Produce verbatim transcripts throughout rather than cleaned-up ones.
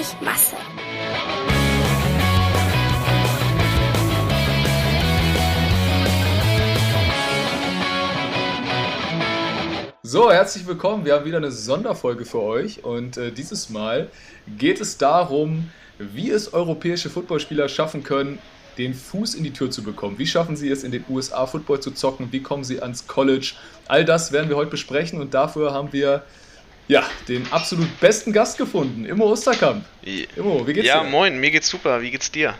ich Masse. So, herzlich willkommen. Wir haben wieder eine Sonderfolge für euch und äh, dieses Mal geht es darum, wie es europäische Footballspieler schaffen können, den Fuß in die Tür zu bekommen. Wie schaffen sie es, in den U S A Football zu zocken? Wie kommen sie ans College? All das werden wir heute besprechen und dafür haben wir ja, den absolut besten Gast gefunden, Immo Osterkamp. Immo, wie geht's ja, dir? Ja, moin, mir geht's super. Wie geht's dir?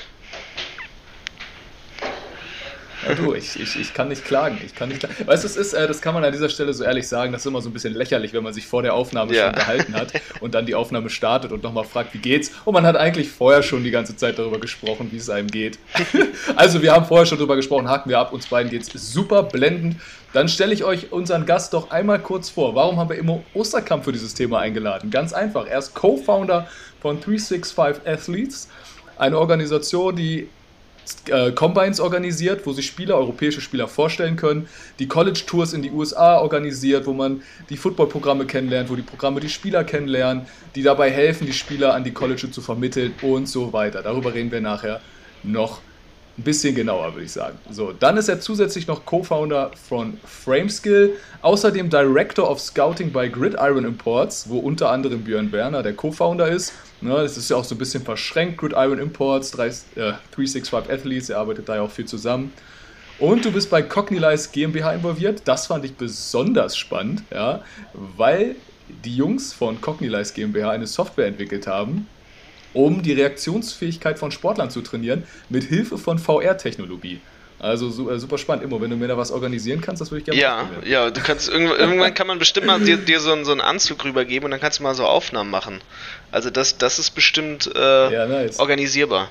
Ja, du, ich, ich, ich kann nicht klagen, ich kann nicht klagen. Weißt du, es ist, äh, das kann man an dieser Stelle so ehrlich sagen, das ist immer so ein bisschen lächerlich, wenn man sich vor der Aufnahme ja. schon unterhalten hat und dann die Aufnahme startet und nochmal fragt, wie geht's? Und man hat eigentlich vorher schon die ganze Zeit darüber gesprochen, wie es einem geht. Also wir haben vorher schon darüber gesprochen, haken wir ab, uns beiden geht's super blendend. Dann stelle ich euch unseren Gast doch einmal kurz vor. Warum haben wir Immo Osterkamp für dieses Thema eingeladen? Ganz einfach, er ist Co-Founder von drei sechs fünf Athletes, eine Organisation, die Äh, Combines organisiert, wo sich Spieler, europäische Spieler vorstellen können, die College-Tours in die U S A organisiert, wo man die Football-Programme kennenlernt, wo die Programme die Spieler kennenlernen, die dabei helfen, die Spieler an die College zu vermitteln und so weiter. Darüber reden wir nachher noch ein bisschen genauer, würde ich sagen. So, dann ist er zusätzlich noch Co-Founder von Frameskill, außerdem Director of Scouting bei Gridiron Imports, wo unter anderem Björn Werner der Co-Founder ist. Ne, das ist ja auch so ein bisschen verschränkt, Gridiron Imports, drei sechs fünf Athletes, er arbeitet da ja auch viel zusammen. Und du bist bei Cognilize GmbH involviert, das fand ich besonders spannend, ja, weil die Jungs von Cognilize GmbH eine Software entwickelt haben, um die Reaktionsfähigkeit von Sportlern zu trainieren, mit Hilfe von V R-Technologie. Also super spannend. Immo, wenn du mir da was organisieren kannst, das würde ich gerne Ja, machen. ja, du kannst irgendwann, irgendwann kann man bestimmt mal dir, dir so, einen, so einen Anzug rübergeben und dann kannst du mal so Aufnahmen machen. Also das, das ist bestimmt äh, ja, nice. organisierbar.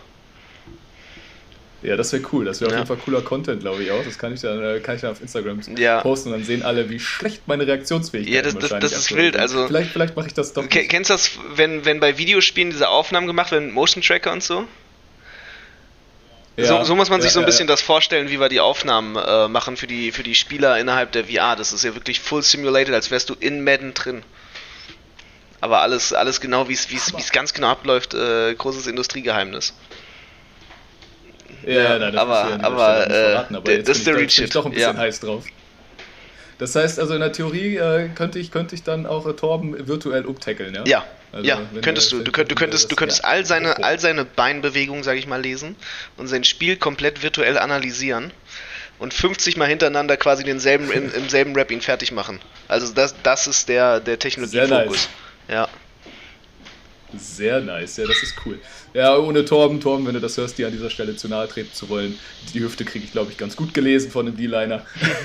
Ja, das wäre cool. Das wäre ja. auf jeden Fall cooler Content, glaube ich auch. Das kann ich dann, kann ich dann auf Instagram ja. posten und dann sehen alle, wie schlecht meine Reaktionsfähigkeit ist. Ja, das, das, das ist wild. Also vielleicht vielleicht mache ich das doch. K- kennst du das, wenn, wenn bei Videospielen diese Aufnahmen gemacht werden, Motion Tracker und so? Ja, so, so muss man sich ja, so ein bisschen ja. das vorstellen, wie wir die Aufnahmen äh, machen für die, für die Spieler innerhalb der V R. Das ist ja wirklich full simulated, als wärst du in Madden drin. Aber alles, alles genau, wie es ganz genau abläuft, äh, großes Industriegeheimnis. Ja, ja, nein, das aber, ist ja aber, äh, verraten, aber das ist der bin Reach. Ich doch ein bisschen ja. heiß drauf. Das heißt also in der Theorie äh, könnte ich könnte ich dann auch äh, Torben virtuell umtackeln, ja? Ja, also, ja, könntest du. Du, könnt, du könntest, du könntest all seine, all seine Beinbewegungen, sage ich mal, lesen und sein Spiel komplett virtuell analysieren und fünfzig Mal hintereinander quasi denselben im, im selben Rap ihn fertig machen. Also das, das ist der, der Technologiefokus. Nice. Ja. Sehr nice, ja, das ist cool. Ja, ohne Torben, Torben, wenn du das hörst, dir an dieser Stelle zu nahe treten zu wollen. Die Hüfte kriege ich, glaube ich, ganz gut gelesen von dem D-Liner.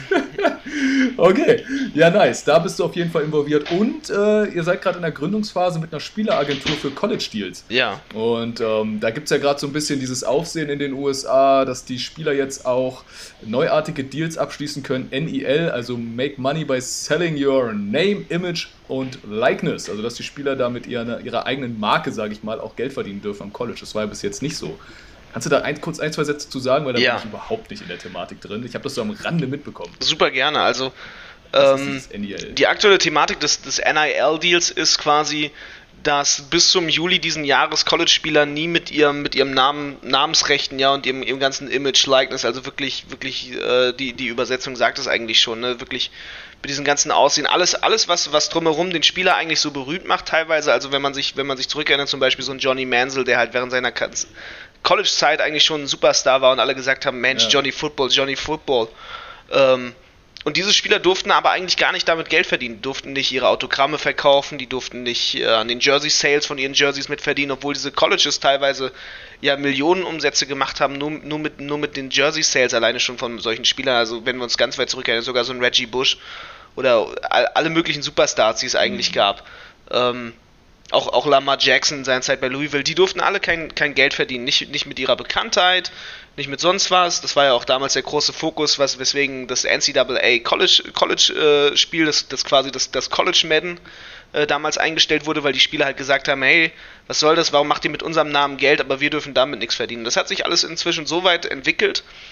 Okay, ja, nice. Da bist du auf jeden Fall involviert. Und äh, ihr seid gerade in der Gründungsphase mit einer Spieleragentur für College-Deals. Ja. Und ähm, da gibt es ja gerade so ein bisschen dieses Aufsehen in den U S A, dass die Spieler jetzt auch neuartige Deals abschließen können. N I L, also Make Money by Selling Your Name, Image und Likeness. Also dass die Spieler da mit ihrer, ihrer eigenen Marke, sage ich mal, auch Geld verdienen dürfen am College. Das war ja bis jetzt nicht so. Kannst du da ein, kurz ein, zwei Sätze zu sagen, weil da ja. bin ich überhaupt nicht in der Thematik drin. Ich habe das so am Rande mitbekommen. Super gerne. Also ähm, die aktuelle Thematik des, des N I L-Deals ist quasi, dass bis zum Juli diesen Jahres College-Spieler nie mit ihrem mit ihrem Namen, Namensrechten, ja, und ihrem, ihrem ganzen Image, Likeness, also wirklich, wirklich, äh, die, die Übersetzung sagt es eigentlich schon, ne, wirklich mit diesem ganzen Aussehen, alles, alles was, was drumherum den Spieler eigentlich so berühmt macht, teilweise, also wenn man sich, wenn man sich zurückerinnert, zum Beispiel so ein Johnny Manziel, der halt während seiner College-Zeit eigentlich schon ein Superstar war und alle gesagt haben, Mensch, ja. Johnny Football, Johnny Football, ähm, und diese Spieler durften aber eigentlich gar nicht damit Geld verdienen, die durften nicht ihre Autogramme verkaufen, die durften nicht äh, an den Jersey-Sales von ihren Jerseys mitverdienen, obwohl diese Colleges teilweise ja Millionenumsätze gemacht haben, nur, nur, mit, nur mit den Jersey-Sales alleine schon von solchen Spielern. Also wenn wir uns ganz weit zurückerinnern, sogar so ein Reggie Bush oder alle möglichen Superstars, die es eigentlich mhm. gab. Ähm, auch, auch Lamar Jackson in seiner Zeit bei Louisville, die durften alle kein, kein Geld verdienen, nicht, nicht mit ihrer Bekanntheit, nicht mit sonst was. Das war ja auch damals der große Fokus, was, weswegen das N C A A College, College äh, Spiel, das, das quasi das, das College Madden äh, damals eingestellt wurde, weil die Spieler halt gesagt haben, hey, was soll das, warum macht ihr mit unserem Namen Geld, aber wir dürfen damit nichts verdienen. Das hat sich alles inzwischen so weit entwickelt,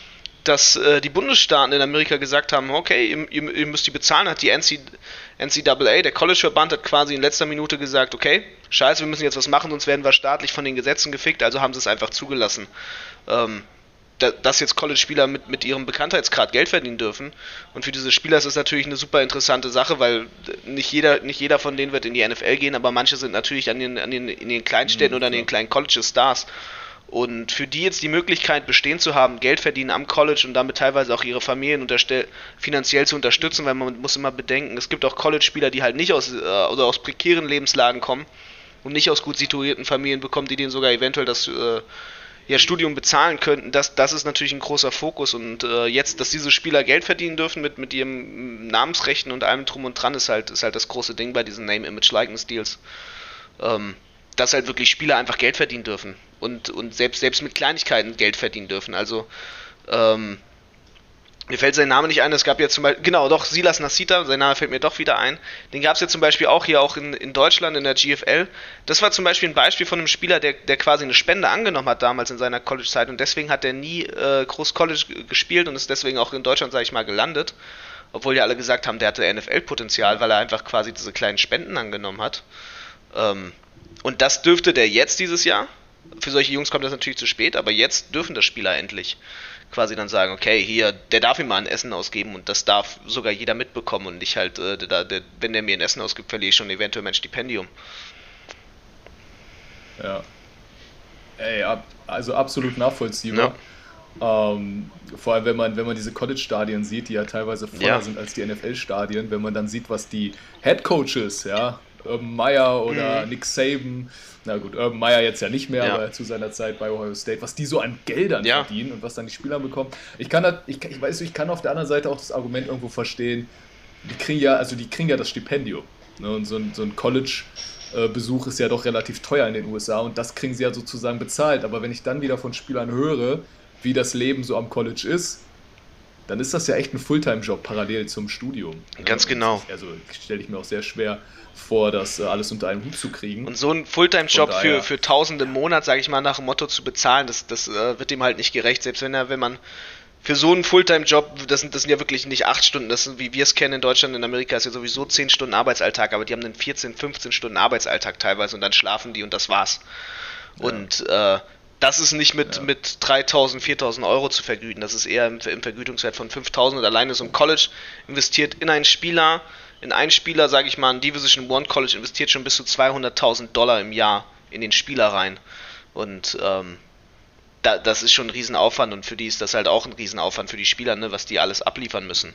dass äh, die Bundesstaaten in Amerika gesagt haben, okay, ihr, ihr, ihr müsst die bezahlen, hat die N C A A, der College-Verband, hat quasi in letzter Minute gesagt, okay, scheiße, wir müssen jetzt was machen, sonst werden wir staatlich von den Gesetzen gefickt, also haben sie es einfach zugelassen. Ähm, dass jetzt College-Spieler mit, mit ihrem Bekanntheitsgrad Geld verdienen dürfen. Und für diese Spieler ist es natürlich eine super interessante Sache, weil nicht jeder, nicht jeder von denen wird in die N F L gehen, aber manche sind natürlich an den, an den, in den Kleinstädten mhm, oder an den kleinen Colleges Stars. Und für die jetzt die Möglichkeit bestehen zu haben, Geld verdienen am College und damit teilweise auch ihre Familien unterstell- finanziell zu unterstützen, weil man muss immer bedenken, es gibt auch College-Spieler, die halt nicht aus, äh, oder aus prekären Lebenslagen kommen und nicht aus gut situierten Familien bekommen, die denen sogar eventuell das äh, ja, Studium bezahlen könnten, das, das ist natürlich ein großer Fokus und äh, jetzt, dass diese Spieler Geld verdienen dürfen mit, mit ihrem Namensrechten und allem drum und dran, ist halt, ist halt das große Ding bei diesen Name-Image-Likeness-Deals. Ähm, dass halt wirklich Spieler einfach Geld verdienen dürfen und, und selbst, selbst mit Kleinigkeiten Geld verdienen dürfen. Also, ähm, mir fällt sein Name nicht ein, es gab ja zum Beispiel, genau, doch, Silas Nasita, sein Name fällt mir doch wieder ein. Den gab es ja zum Beispiel auch hier auch in, in Deutschland, in der G F L. Das war zum Beispiel ein Beispiel von einem Spieler, der, der quasi eine Spende angenommen hat damals in seiner College-Zeit und deswegen hat er nie äh, groß College gespielt und ist deswegen auch in Deutschland, sage ich mal, gelandet. Obwohl ja alle gesagt haben, der hatte N F L-Potenzial, weil er einfach quasi diese kleinen Spenden angenommen hat. Ähm, und das dürfte der jetzt dieses Jahr. Für solche Jungs kommt das natürlich zu spät, aber jetzt dürfen das Spieler endlich quasi dann sagen, okay, hier, der darf ihm mal ein Essen ausgeben und das darf sogar jeder mitbekommen und nicht halt, äh, der, der, wenn der mir ein Essen ausgibt, verliere ich schon eventuell mein Stipendium. Ja. Ey, ab, also absolut nachvollziehbar. Ja. Ähm, vor allem, wenn man, wenn man diese College-Stadien sieht, die ja teilweise voller ja. sind als die N F L-Stadien, wenn man dann sieht, was die Head-Coaches, ja, Urban Meyer oder mhm. Nick Saban, na gut, Urban Meyer jetzt ja nicht mehr, ja. aber zu seiner Zeit bei Ohio State, was die so an Geldern ja. verdienen und was dann die Spieler bekommen. Ich kann das, ich, ich weiß, ich kann auf der anderen Seite auch das Argument irgendwo verstehen, die kriegen ja, also die kriegen ja das Stipendium. Ne? Und so ein, so ein College-Besuch ist ja doch relativ teuer in den U S A und das kriegen sie ja sozusagen bezahlt. Aber wenn ich dann wieder von Spielern höre, wie das Leben so am College ist, dann ist das ja echt ein Fulltime-Job parallel zum Studium. Ganz genau. Also stelle ich mir auch sehr schwer vor, das alles unter einen Hut zu kriegen. Und so einen Fulltime-Job für, für Tausende im Monat, sage ich mal, nach dem Motto zu bezahlen, das, das äh, wird dem halt nicht gerecht. Selbst wenn er, wenn man für so einen Fulltime-Job, das sind, das sind ja wirklich nicht acht Stunden, das sind, wie wir es kennen in Deutschland, in Amerika ist ja sowieso zehn Stunden Arbeitsalltag, aber die haben einen vierzehn, fünfzehn Stunden Arbeitsalltag teilweise und dann schlafen die und das war's. Ja. Und äh, das ist nicht mit, ja. mit dreitausend, viertausend Euro zu vergüten, das ist eher im, im Vergütungswert von fünftausend und alleine so ein College investiert in einen Spieler, in einen Spieler, sage ich mal, ein Division One College investiert schon bis zu zweihunderttausend Dollar im Jahr in den Spieler rein. Und ähm, da, das ist schon ein Riesenaufwand und für die ist das halt auch ein Riesenaufwand für die Spieler, ne, was die alles abliefern müssen.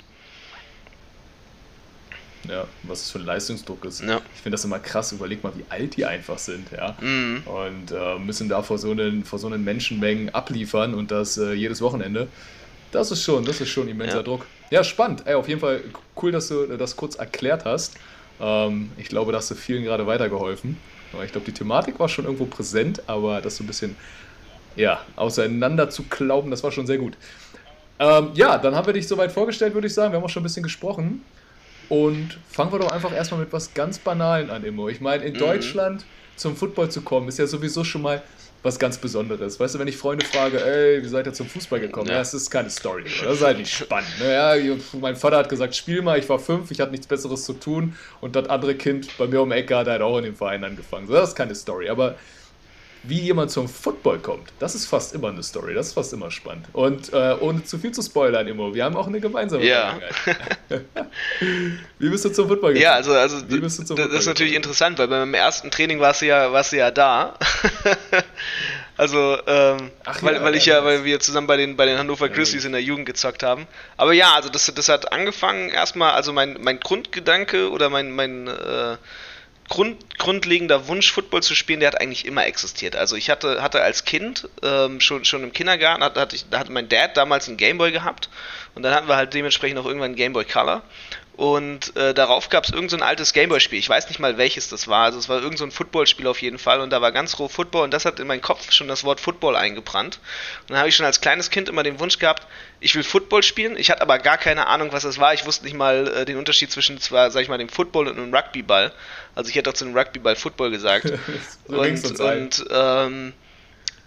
Ja, was es für ein Leistungsdruck ist. Ja. Ich finde das immer krass, überleg mal, wie alt die einfach sind, ja. Mhm. Und äh, müssen da vor so einen, vor so einen Menschenmengen abliefern und das äh, jedes Wochenende. Das ist schon, das ist schon immenser ja. Druck. Ja, spannend. Ey, auf jeden Fall cool, dass du das kurz erklärt hast. Ähm, ich glaube, da hast du vielen gerade weitergeholfen. Aber ich glaube, die Thematik war schon irgendwo präsent, aber das so ein bisschen ja, auseinander zu klauben, das war schon sehr gut. Ähm, ja, dann haben wir dich soweit vorgestellt, würde ich sagen. Wir haben auch schon ein bisschen gesprochen. Und fangen wir doch einfach erstmal mit was ganz Banalen an, Immo. Ich meine, in mhm. Deutschland zum Football zu kommen, ist ja sowieso schon mal was ganz Besonderes. Weißt du, wenn ich Freunde frage, ey, wie seid ihr zum Fußball gekommen? Ja, ja, das ist keine Story. Oder? Das ist halt nicht spannend. Ne? Ja, mein Vater hat gesagt, spiel mal, ich war fünf, ich hatte nichts Besseres zu tun und das andere Kind bei mir um die Ecke hat halt auch in dem Verein angefangen. So, das ist keine Story. Aber wie jemand zum Football kommt, das ist fast immer eine Story, das ist fast immer spannend. Und äh, ohne zu viel zu spoilern, Immo, wir haben auch eine gemeinsame ja. Vergangenheit. Wie bist du zum Football gekommen? Ja, also, also Wie bist du zum das, das ist natürlich gekommen? Interessant, weil beim ersten Training warst du ja, warst du ja da. Also, ähm, Ach, weil, ja, weil ich ja, weil wir zusammen bei den, bei den Hannover Grizzlies in der Jugend gezockt haben. Aber ja, also das, das hat angefangen erstmal, also mein, mein Grundgedanke oder mein, mein äh, Grund, grundlegender Wunsch, Football zu spielen, der hat eigentlich immer existiert. Also ich hatte, hatte als Kind, ähm, schon, schon im Kindergarten, hatte, hatte, ich, da hatte mein Dad damals einen Gameboy gehabt und dann hatten wir halt dementsprechend auch irgendwann einen Gameboy Color. Und äh, darauf gab es irgend so ein altes Gameboy-Spiel. Ich weiß nicht mal, welches das war. Also es war irgend so ein Football-Spiel auf jeden Fall. Und da war ganz roh Football. Und das hat in meinen Kopf schon das Wort Football eingebrannt. Und dann habe ich schon als kleines Kind immer den Wunsch gehabt, ich will Football spielen. Ich hatte aber gar keine Ahnung, was das war. Ich wusste nicht mal äh, den Unterschied zwischen, zwar, sag ich mal, dem Football und einem Rugbyball. Also ich hätte auch zu einem Rugbyball Football gesagt. so und und ähm,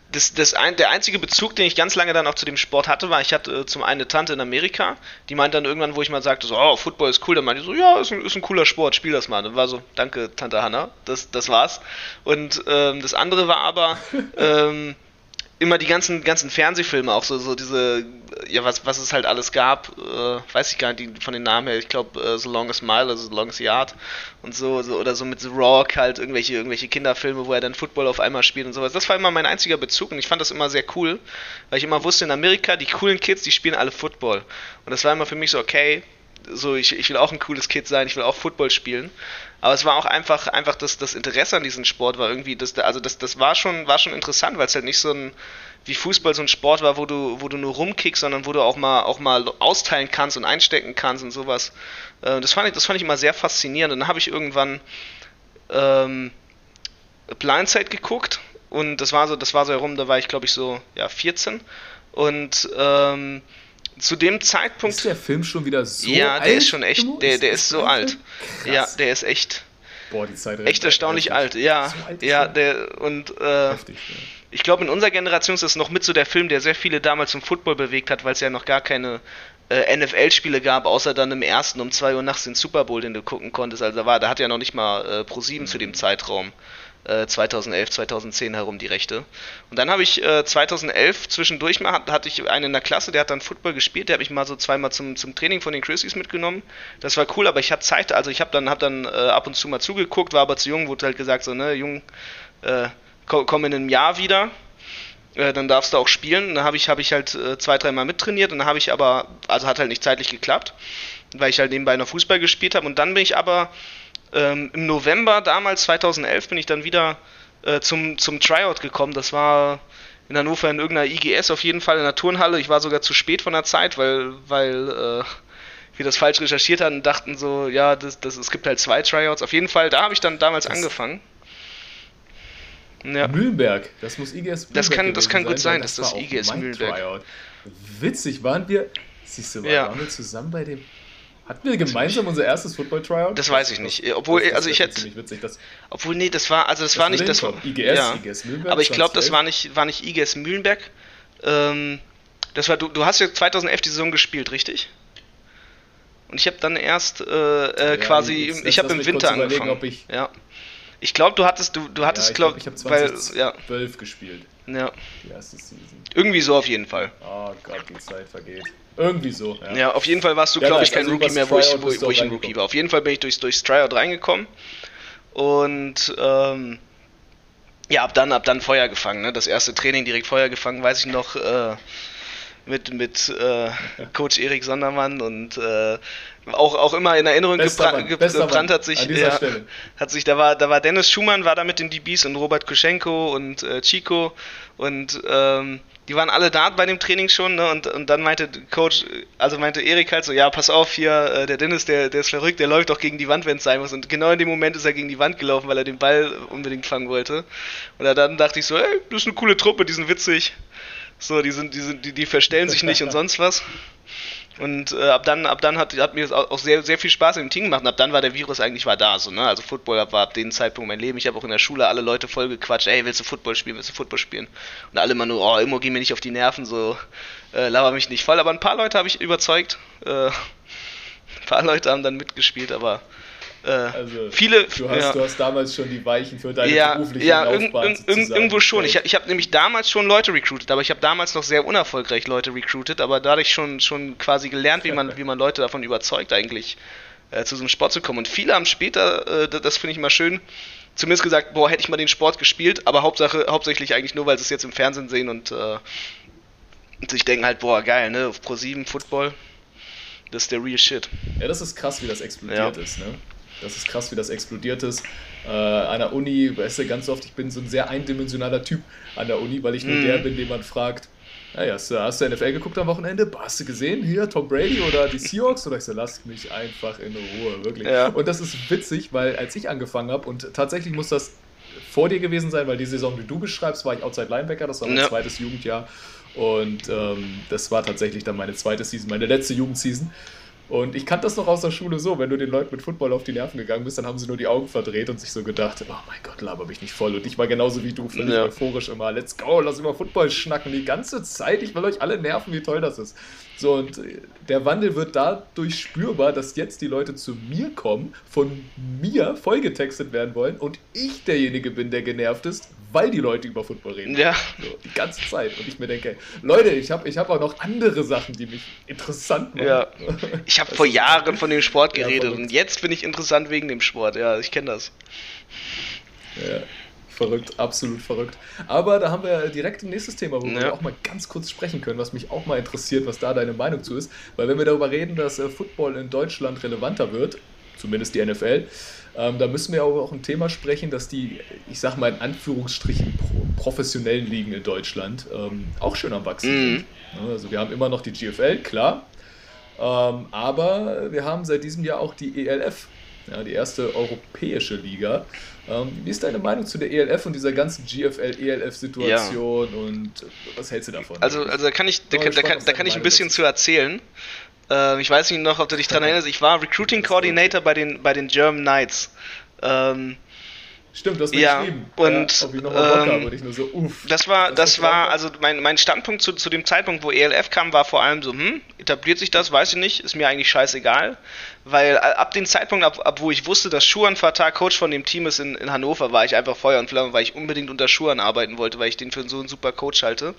das, das ein, der einzige Bezug, den ich ganz lange dann auch zu dem Sport hatte, war, ich hatte äh, zum einen eine Tante in Amerika, die meinte dann irgendwann, wo ich mal sagte, so, oh, Football ist cool, dann meinte ich so, ja, ist ein, ist ein cooler Sport, spiel das mal. Dann war so, danke, Tante Hanna, das, das war's. Und ähm, das andere war aber ähm, immer die ganzen, ganzen Fernsehfilme, auch so, so diese, ja, was, was es halt alles gab, äh, weiß ich gar nicht, die, von den Namen her, ich glaube, äh, The Longest Mile, also The Longest Yard und so, so, oder so mit The Rock halt, irgendwelche, irgendwelche Kinderfilme, wo er dann Football auf einmal spielt und sowas. Das war immer mein einziger Bezug und ich fand das immer sehr cool, weil ich immer wusste, in Amerika, die coolen Kids, die spielen alle Football. Und das war immer für mich so, okay, so, ich, ich will auch ein cooles Kid sein, ich will auch Football spielen. Aber es war auch einfach, einfach das, das Interesse an diesem Sport war irgendwie, das, also das, das war schon, war schon interessant, weil es halt nicht so ein, wie Fußball so ein Sport war, wo du, wo du nur rumkickst, sondern wo du auch mal, auch mal austeilen kannst und einstecken kannst und sowas. Das fand ich, das fand ich immer sehr faszinierend. Und dann habe ich irgendwann ähm, Blindside geguckt und das war so, das war so herum, da war ich glaube ich so, ja, vierzehn und ähm, zu dem Zeitpunkt... Ist der Film schon wieder so ja, alt? Ja, der ist schon echt, der, der ist so alt. Krass. Ja, der ist echt... Boah, die Zeit echt erstaunlich alt, ja. So alt ja, der, und äh, Heftig, ja. Ich glaube, in unserer Generation ist das noch mit so der Film, der sehr viele damals zum Football bewegt hat, weil es ja noch gar keine äh, N F L-Spiele gab, außer dann im ersten um zwei Uhr nachts den Super Bowl, den du gucken konntest. Also da war, da hat ja noch nicht mal äh, Pro sieben mhm. zu dem Zeitraum. zweitausendelf, zweitausendzehn herum die Rechte. Und dann habe ich äh, zweitausendelf zwischendurch mal, hatte ich einen in der Klasse, der hat dann Football gespielt, der habe ich mal so zweimal zum, zum Training von den Christies mitgenommen. Das war cool, aber ich hatte Zeit, also ich habe dann, hab dann äh, ab und zu mal zugeguckt, war aber zu jung, wurde halt gesagt so, ne, Jung, äh, komm, komm in einem Jahr wieder, äh, dann darfst du auch spielen. Und dann habe ich, hab ich halt äh, zwei, dreimal mittrainiert und dann habe ich aber, also hat halt nicht zeitlich geklappt, weil ich halt nebenbei noch Fußball gespielt habe und dann bin ich aber Ähm, im November damals, zweitausendelf, bin ich dann wieder äh, zum, zum Tryout gekommen. Das war in Hannover in irgendeiner I G S, auf jeden Fall in der Turnhalle. Ich war sogar zu spät von der Zeit, weil, weil äh, wir das falsch recherchiert hatten und dachten so, ja, das, das, es gibt halt zwei Tryouts. Auf jeden Fall, da habe ich dann damals das angefangen. Ja. Mühlenberg, das muss I G S Mühlenberg Das kann, das kann gut sein, das dass das I G S Mühlenberg. Tryout. Witzig, waren wir, siehst du, ja. waren wir zusammen bei dem... Hatten wir gemeinsam unser erstes Football-Tryout? Das weiß ich nicht. Obwohl, das, das also ich hätte. Ziemlich witzig, das obwohl, nee, das war, also das, das war nicht, das war. I G S, ja. I G S Mühlenberg. Aber ich glaube, das war nicht, war nicht I G S Mühlenberg. Ähm, das war, du, du hast ja zweitausendelf die Saison gespielt, richtig? Und ich habe dann erst äh, äh, ja, quasi, jetzt, ich habe im Winter angefangen. Ob ich, ja. Ich glaube, du hattest, du, du hattest, ja, ich glaube, ich habe zweitausendzwölf ja. gespielt. Ja. Die erste Season. Irgendwie so auf jeden Fall. Oh Gott, die Zeit vergeht. Irgendwie so. Ja, ja auf jeden Fall warst du, ja, glaube ich, kein also Rookie mehr, wo ich, wo, wo ich ein Rookie war. Auf jeden Fall bin ich durchs, durchs Tryout reingekommen und ähm, ja, ab dann, ab dann Feuer gefangen. Ne? Das erste Training direkt Feuer gefangen, weiß ich noch, äh, mit, mit äh, Coach Erik Sondermann und äh, auch, auch immer in Erinnerung gebra- Mann, gebrannt hat sich, ja, hat sich, da war, da war Dennis Schumann, war da mit den D Bs und Robert Kuschenko und äh, Chico und ähm, die waren alle da bei dem Training schon, ne? und, und dann meinte Coach, also meinte Erik halt so, ja, pass auf hier, äh, der Dennis, der, der ist verrückt, der läuft doch gegen die Wand, wenn es sein muss. Und genau in dem Moment ist er gegen die Wand gelaufen, weil er den Ball unbedingt fangen wollte. Und dann dachte ich so, ey, das ist eine coole Truppe, die sind witzig. So, die sind, die sind, die, die verstellen sich nicht und sonst was. Und äh, ab dann, ab dann hat, hat mir das auch sehr, sehr viel Spaß im Team gemacht. Und ab dann war der Virus eigentlich war da. So, ne? Also Football war ab dem Zeitpunkt mein Leben. Ich habe auch in der Schule alle Leute voll gequatscht. Ey, willst du Football spielen? Willst du Football spielen? Und alle immer nur, oh, immer geh mir nicht auf die Nerven. So, äh, laber mich nicht voll. Aber ein paar Leute habe ich überzeugt. Äh, ein paar Leute haben dann mitgespielt, aber äh, also, viele, du, hast, ja. du hast damals schon die Weichen für deine ja, berufliche ja, Laufbahn irg- irg- irgendwo schon. Ich, ich habe nämlich damals schon Leute recruited, aber ich habe damals noch sehr unerfolgreich Leute recruited, aber dadurch schon, schon quasi gelernt, wie man, wie man Leute davon überzeugt, eigentlich äh, zu so einem Sport zu kommen. Und viele haben später, äh, das, das finde ich immer schön, zumindest gesagt, boah, hätte ich mal den Sport gespielt, aber Hauptsache, hauptsächlich eigentlich nur, weil sie es jetzt im Fernsehen sehen und, äh, und sich denken halt, boah, geil, ne, auf Pro sieben Football, das ist der real shit. Ja, das ist krass, wie das explodiert ja. ist, ne? Das ist krass, wie das explodiert ist. Äh, an der Uni, weißt du, ganz oft, ich bin so ein sehr eindimensionaler Typ an der Uni, weil ich nur mm. der bin, den man fragt, naja, hast du, hast du N F L geguckt am Wochenende? Hast du gesehen, hier, Tom Brady oder die Seahawks? Oder ich so, lass mich einfach in Ruhe, wirklich. Ja. Und das ist witzig, weil als ich angefangen habe, und tatsächlich muss das vor dir gewesen sein, weil die Saison, die du beschreibst, war ich Outside Linebacker, das war mein ja. zweites Jugendjahr. Und ähm, das war tatsächlich dann meine zweite Season, meine letzte Jugendseason. Und ich kannte das noch aus der Schule so, wenn du den Leuten mit Football auf die Nerven gegangen bist, dann haben sie nur die Augen verdreht und sich so gedacht, oh mein Gott, laber mich nicht voll. Und ich war genauso wie du, völlig ja. euphorisch immer, let's go, lass über Football schnacken, die ganze Zeit, ich will euch alle nerven, wie toll das ist. So, und der Wandel wird dadurch spürbar, dass jetzt die Leute zu mir kommen, von mir vollgetextet werden wollen und ich derjenige bin, der genervt ist, weil die Leute über Football reden. Ja. So, die ganze Zeit. Und ich mir denke, Leute, ich habe ich hab auch noch andere Sachen, die mich interessant machen. Ja. Ich habe vor Jahren von dem Sport geredet ja, und jetzt bin ich interessant wegen dem Sport. Ja, ich kenne das. Ja. Verrückt, absolut verrückt. Aber da haben wir direkt ein nächstes Thema, wo ja. wir auch mal ganz kurz sprechen können, was mich auch mal interessiert, was da deine Meinung zu ist. Weil wenn wir darüber reden, dass äh, Football in Deutschland relevanter wird, zumindest die N F L, ähm, da müssen wir aber auch ein Thema sprechen, dass die, ich sag mal in Anführungsstrichen, pro- professionellen Ligen in Deutschland ähm, auch schön am Wachsen mhm. sind. Also wir haben immer noch die G F L, klar, ähm, aber wir haben seit diesem Jahr auch die E L F, ja, die erste europäische Liga. Ähm, wie ist deine Meinung zu der E L F und dieser ganzen G F L-E L F-Situation ja. und was hältst du davon? Also, also da kann ich, da, da, da kann, da kann ich ein bisschen zu erzählen. Äh, ich weiß nicht noch, ob du dich daran erinnerst, ich war Recruiting Coordinator bei den, bei den German Knights. Ähm, Stimmt, das mir ja, geschrieben. Und ja, ob ich noch mal Bock ähm, habe, und ich nur so, uff. Das war, das, das war, also mein, mein Standpunkt zu, zu dem Zeitpunkt, wo E L F kam, war vor allem so, hm, etabliert sich das, weiß ich nicht, ist mir eigentlich scheißegal, weil ab dem Zeitpunkt, ab, ab wo ich wusste, dass Schuhan Fatah Coach von dem Team ist in, in Hannover, war ich einfach Feuer und Flamme, weil ich unbedingt unter Schuhan arbeiten wollte, weil ich den für so einen super Coach halte.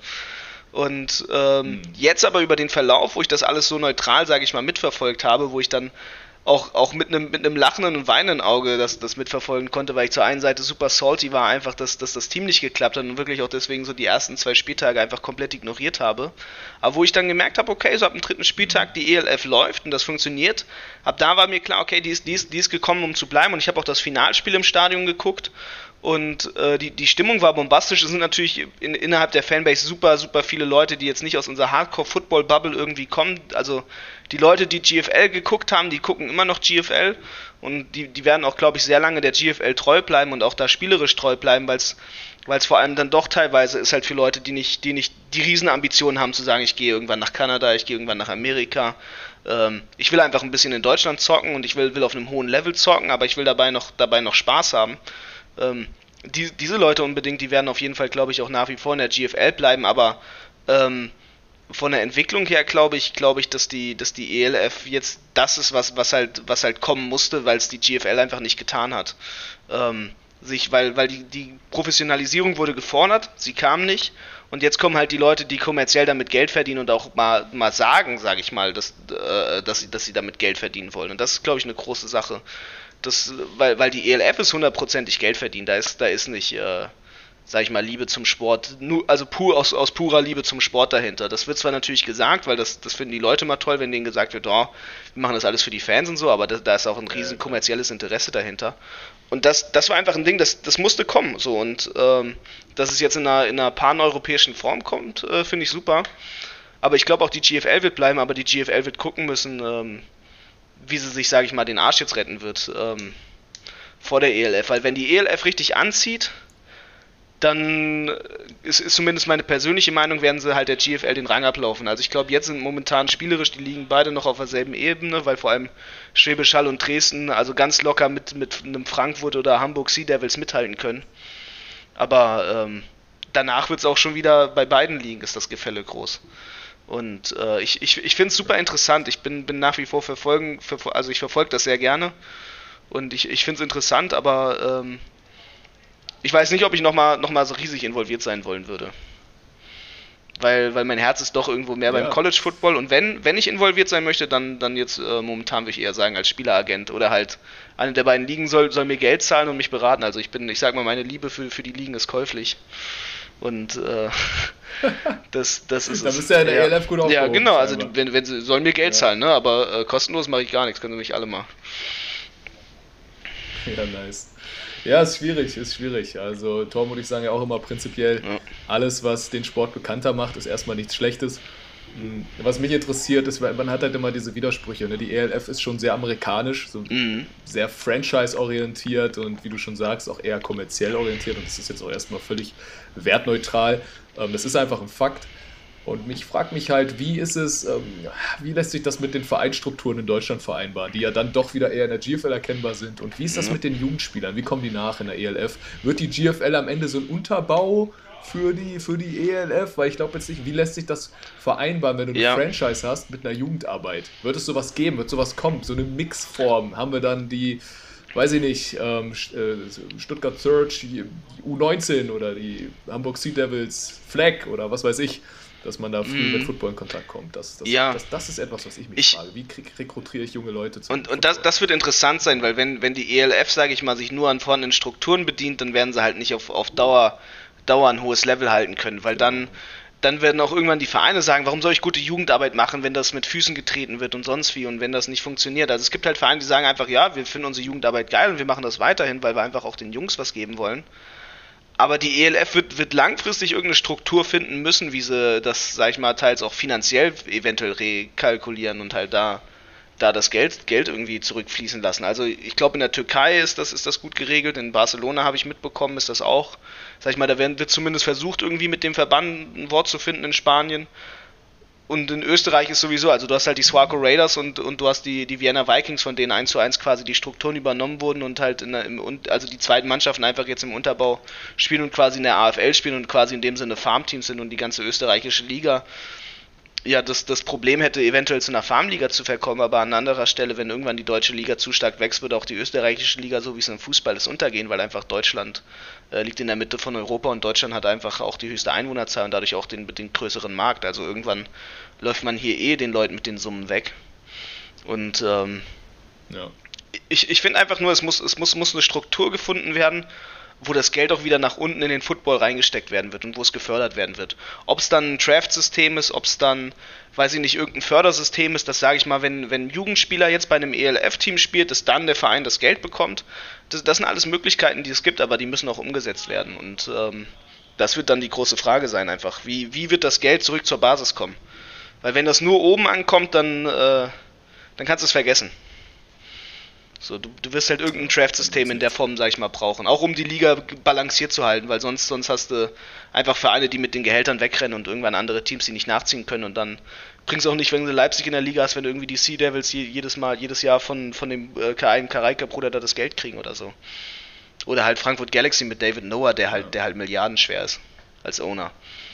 Und ähm, mhm. jetzt aber über den Verlauf, wo ich das alles so neutral, sage ich mal, mitverfolgt habe, wo ich dann auch, auch mit einem mit einem lachenden und weinenden Auge das, das mitverfolgen konnte, weil ich zur einen Seite super salty war, einfach, dass, dass das Team nicht geklappt hat und wirklich auch deswegen so die ersten zwei Spieltage einfach komplett ignoriert habe. Aber wo ich dann gemerkt habe, okay, so ab dem dritten Spieltag die E L F läuft und das funktioniert, ab da war mir klar, okay, die ist, die ist, die ist gekommen, um zu bleiben und ich habe auch das Finalspiel im Stadion geguckt. Und äh, die, die Stimmung war bombastisch. Es sind natürlich in, innerhalb der Fanbase super, super viele Leute, die jetzt nicht aus unserer Hardcore-Football-Bubble irgendwie kommen. Also die Leute, die G F L geguckt haben, die gucken immer noch G F L. Und die, die werden auch, glaube ich, sehr lange der G F L treu bleiben und auch da spielerisch treu bleiben, weil es vor allem dann doch teilweise ist halt für Leute, die nicht die, nicht die Riesenambitionen haben, zu sagen, ich gehe irgendwann nach Kanada, ich gehe irgendwann nach Amerika. Ähm, ich will einfach ein bisschen in Deutschland zocken und ich will, will auf einem hohen Level zocken, aber ich will dabei noch, dabei noch Spaß haben. Ähm, die, diese Leute unbedingt, die werden auf jeden Fall, glaube ich, auch nach wie vor in der G F L bleiben, aber ähm, von der Entwicklung her glaube ich, glaube ich, dass die, dass die E L F jetzt das ist, was, was halt, was halt kommen musste, weil es die G F L einfach nicht getan hat. Ähm, sich, weil, weil die, die Professionalisierung wurde gefordert, sie kam nicht und jetzt kommen halt die Leute, die kommerziell damit Geld verdienen und auch mal, mal sagen, sage ich mal, dass, äh, dass, sie, dass sie damit Geld verdienen wollen. Und das ist, glaube ich, eine große Sache. Das, weil, weil die E L F ist hundertprozentig Geld verdienen, da ist, da ist nicht, äh, sag ich mal, Liebe zum Sport, nur, also pur, aus, aus purer Liebe zum Sport dahinter. Das wird zwar natürlich gesagt, weil das, das finden die Leute mal toll, wenn denen gesagt wird, oh, wir machen das alles für die Fans und so, aber da, da ist auch ein riesen kommerzielles Interesse dahinter. Und das, das war einfach ein Ding, das, das musste kommen, so, und ähm, dass es jetzt in einer, in einer paneuropäischen Form kommt, äh, finde ich super. Aber ich glaube auch die G F L wird bleiben, aber die G F L wird gucken müssen, ähm, wie sie sich, sage ich mal, den Arsch jetzt retten wird ähm, vor der E L F. Weil wenn die E L F richtig anzieht, dann ist, ist zumindest meine persönliche Meinung, werden sie halt der G F L den Rang ablaufen. Also ich glaube, jetzt sind momentan spielerisch, die liegen beide noch auf derselben Ebene, weil vor allem Schwäbisch Hall und Dresden also ganz locker mit, mit einem Frankfurt oder Hamburg Sea Devils mithalten können. Aber ähm, danach wird es auch schon wieder bei beiden Ligen, ist das Gefälle groß. Und äh, ich, ich, ich finde es super interessant. Ich bin, bin nach wie vor verfolgen, ver, also ich verfolge das sehr gerne. Und ich, ich finde es interessant, aber ähm, ich weiß nicht, ob ich nochmal noch mal so riesig involviert sein wollen würde. Weil, weil mein Herz ist doch irgendwo mehr ja. beim College Football. Und wenn, wenn ich involviert sein möchte, dann, dann jetzt äh, momentan würde ich eher sagen als Spieleragent. Oder halt eine der beiden Ligen soll, soll mir Geld zahlen und mich beraten. Also ich bin, ich sag mal, meine Liebe für, für die Ligen ist käuflich. Und äh, das, das ist da bist du ja in der ja, E L F gut aufgehoben. Ja, genau, also wenn, wenn sie sollen mir Geld ja. zahlen, ne? Aber äh, kostenlos mache ich gar nichts, können sie mich alle machen. Ja, nice. Ja, ist schwierig, ist schwierig. Also Torben und ich sagen ja auch immer prinzipiell, ja. alles, was den Sport bekannter macht, ist erstmal nichts Schlechtes. Was mich interessiert, ist, man hat halt immer diese Widersprüche. Ne? Die E L F ist schon sehr amerikanisch, so mhm. sehr franchise-orientiert und wie du schon sagst, auch eher kommerziell orientiert. Und das ist jetzt auch erstmal völlig wertneutral. Das ist einfach ein Fakt. Und mich fragt mich halt, wie ist es, ähm, wie lässt sich das mit den Vereinsstrukturen in Deutschland vereinbaren, die ja dann doch wieder eher in der G F L erkennbar sind? Und wie ist das mit den Jugendspielern? Wie kommen die nach in der E L F? Wird die G F L am Ende so ein Unterbau für die, für die E L F? Weil ich glaube jetzt nicht, wie lässt sich das vereinbaren, wenn du eine ja. Franchise hast mit einer Jugendarbeit? Wird es sowas geben? Wird sowas kommen? So eine Mixform? Haben wir dann die, weiß ich nicht, ähm, Stuttgart Surge, die U neunzehn oder die Hamburg Sea Devils Flag oder was weiß ich, dass man da früh mm. mit Football in Kontakt kommt. Das, das, ja. das, das ist etwas, was ich mich ich, frage. Wie rekrutiere ich junge Leute zu Und, und das, das wird interessant sein, weil wenn, wenn die E L F, sage ich mal, sich nur an vorhandenen Strukturen bedient, dann werden sie halt nicht auf, auf Dauer, Dauer ein hohes Level halten können, weil dann, dann werden auch irgendwann die Vereine sagen, warum soll ich gute Jugendarbeit machen, wenn das mit Füßen getreten wird und sonst wie und wenn das nicht funktioniert. Also es gibt halt Vereine, die sagen einfach, ja, wir finden unsere Jugendarbeit geil und wir machen das weiterhin, weil wir einfach auch den Jungs was geben wollen. Aber die E L F wird, wird langfristig irgendeine Struktur finden müssen, wie sie das, sag ich mal, teils auch finanziell eventuell rekalkulieren und halt da, da das Geld, Geld irgendwie zurückfließen lassen. Also ich glaube, in der Türkei ist das, ist das gut geregelt, in Barcelona habe ich mitbekommen, ist das auch, sag ich mal, da werden, wird zumindest versucht, irgendwie mit dem Verband ein Wort zu finden in Spanien. Und in Österreich ist sowieso, also du hast halt die Swarco Raiders und, und du hast die, die Vienna Vikings, von denen eins zu eins quasi die Strukturen übernommen wurden und halt in der, im, also die zweiten Mannschaften einfach jetzt im Unterbau spielen und quasi in der A F L spielen und quasi in dem Sinne Farmteams sind und die ganze österreichische Liga ja das, das Problem hätte, eventuell zu einer Farmliga zu verkommen, aber an anderer Stelle, wenn irgendwann die deutsche Liga zu stark wächst, würde auch die österreichische Liga, so wie es im Fußball ist, untergehen, weil einfach Deutschland äh, liegt in der Mitte von Europa und Deutschland hat einfach auch die höchste Einwohnerzahl und dadurch auch den bedingt größeren Markt. Also irgendwann läuft man hier eh den Leuten mit den Summen weg. Und ähm, ja. ich, ich finde einfach nur, es muss, es muss, muss eine Struktur gefunden werden, wo das Geld auch wieder nach unten in den Football reingesteckt werden wird und wo es gefördert werden wird. Ob es dann ein Draft-System ist, ob es dann, weiß ich nicht, irgendein Fördersystem ist, das sage ich mal, wenn, wenn ein Jugendspieler jetzt bei einem E L F-Team spielt, dass dann der Verein das Geld bekommt. Das, das sind alles Möglichkeiten, die es gibt, aber die müssen auch umgesetzt werden. Und ähm, das wird dann die große Frage sein einfach. Wie, wie wird das Geld zurück zur Basis kommen? Weil wenn das nur oben ankommt, dann, äh, dann kannst du es vergessen. So, du, du wirst halt irgendein Draft-System in der Form, sag ich mal, brauchen. Auch um die Liga balanciert zu halten, weil sonst, sonst hast du einfach Vereine, die mit den Gehältern wegrennen und irgendwann andere Teams, die nicht nachziehen können. Und dann bringst du auch nicht, wenn du Leipzig in der Liga hast, wenn irgendwie die Sea Devils jedes Mal, jedes Jahr von, von dem äh, Karaika-Bruder da das Geld kriegen oder so. Oder halt Frankfurt Galaxy mit David Noah, der halt, der halt milliardenschwer ist als Owner.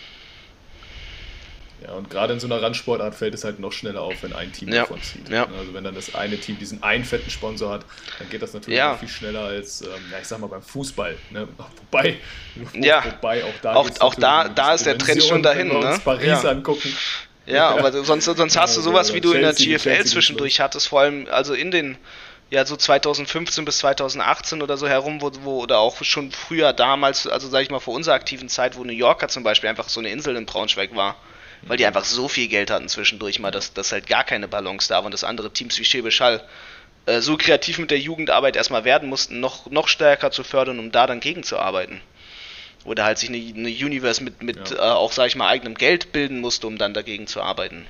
Ja, und gerade in so einer Randsportart fällt es halt noch schneller auf, wenn ein Team ja. davon zieht. Ja. Also wenn dann das eine Team diesen einen fetten Sponsor hat, dann geht das natürlich ja. noch viel schneller als, ähm, ja, ich sag mal, beim Fußball. Ne? Wobei, ja. wobei auch da, auch, auch da, da ist der Trend schon dahin. Wenn wir uns ne? Paris ja. angucken. Ja, ja, aber sonst, sonst hast du sowas, wie du in der G F L zwischendurch hattest, vor allem also in den ja so zweitausendfünfzehn bis zweitausendachtzehn oder so herum, wo, wo oder auch schon früher damals, also sag ich mal vor unserer aktiven Zeit, wo New Yorker zum Beispiel einfach so eine Insel in Braunschweig war. Weil die einfach so viel Geld hatten zwischendurch mal, dass, dass halt gar keine Balance da war und dass andere Teams wie Schwäbisch Hall äh, so kreativ mit der Jugendarbeit erstmal werden mussten, noch, noch stärker zu fördern, um da dann gegenzuarbeiten. Oder halt sich eine, eine Universe mit, mit ja. äh, auch, sag ich mal, eigenem Geld bilden musste, um dann dagegen zu arbeiten.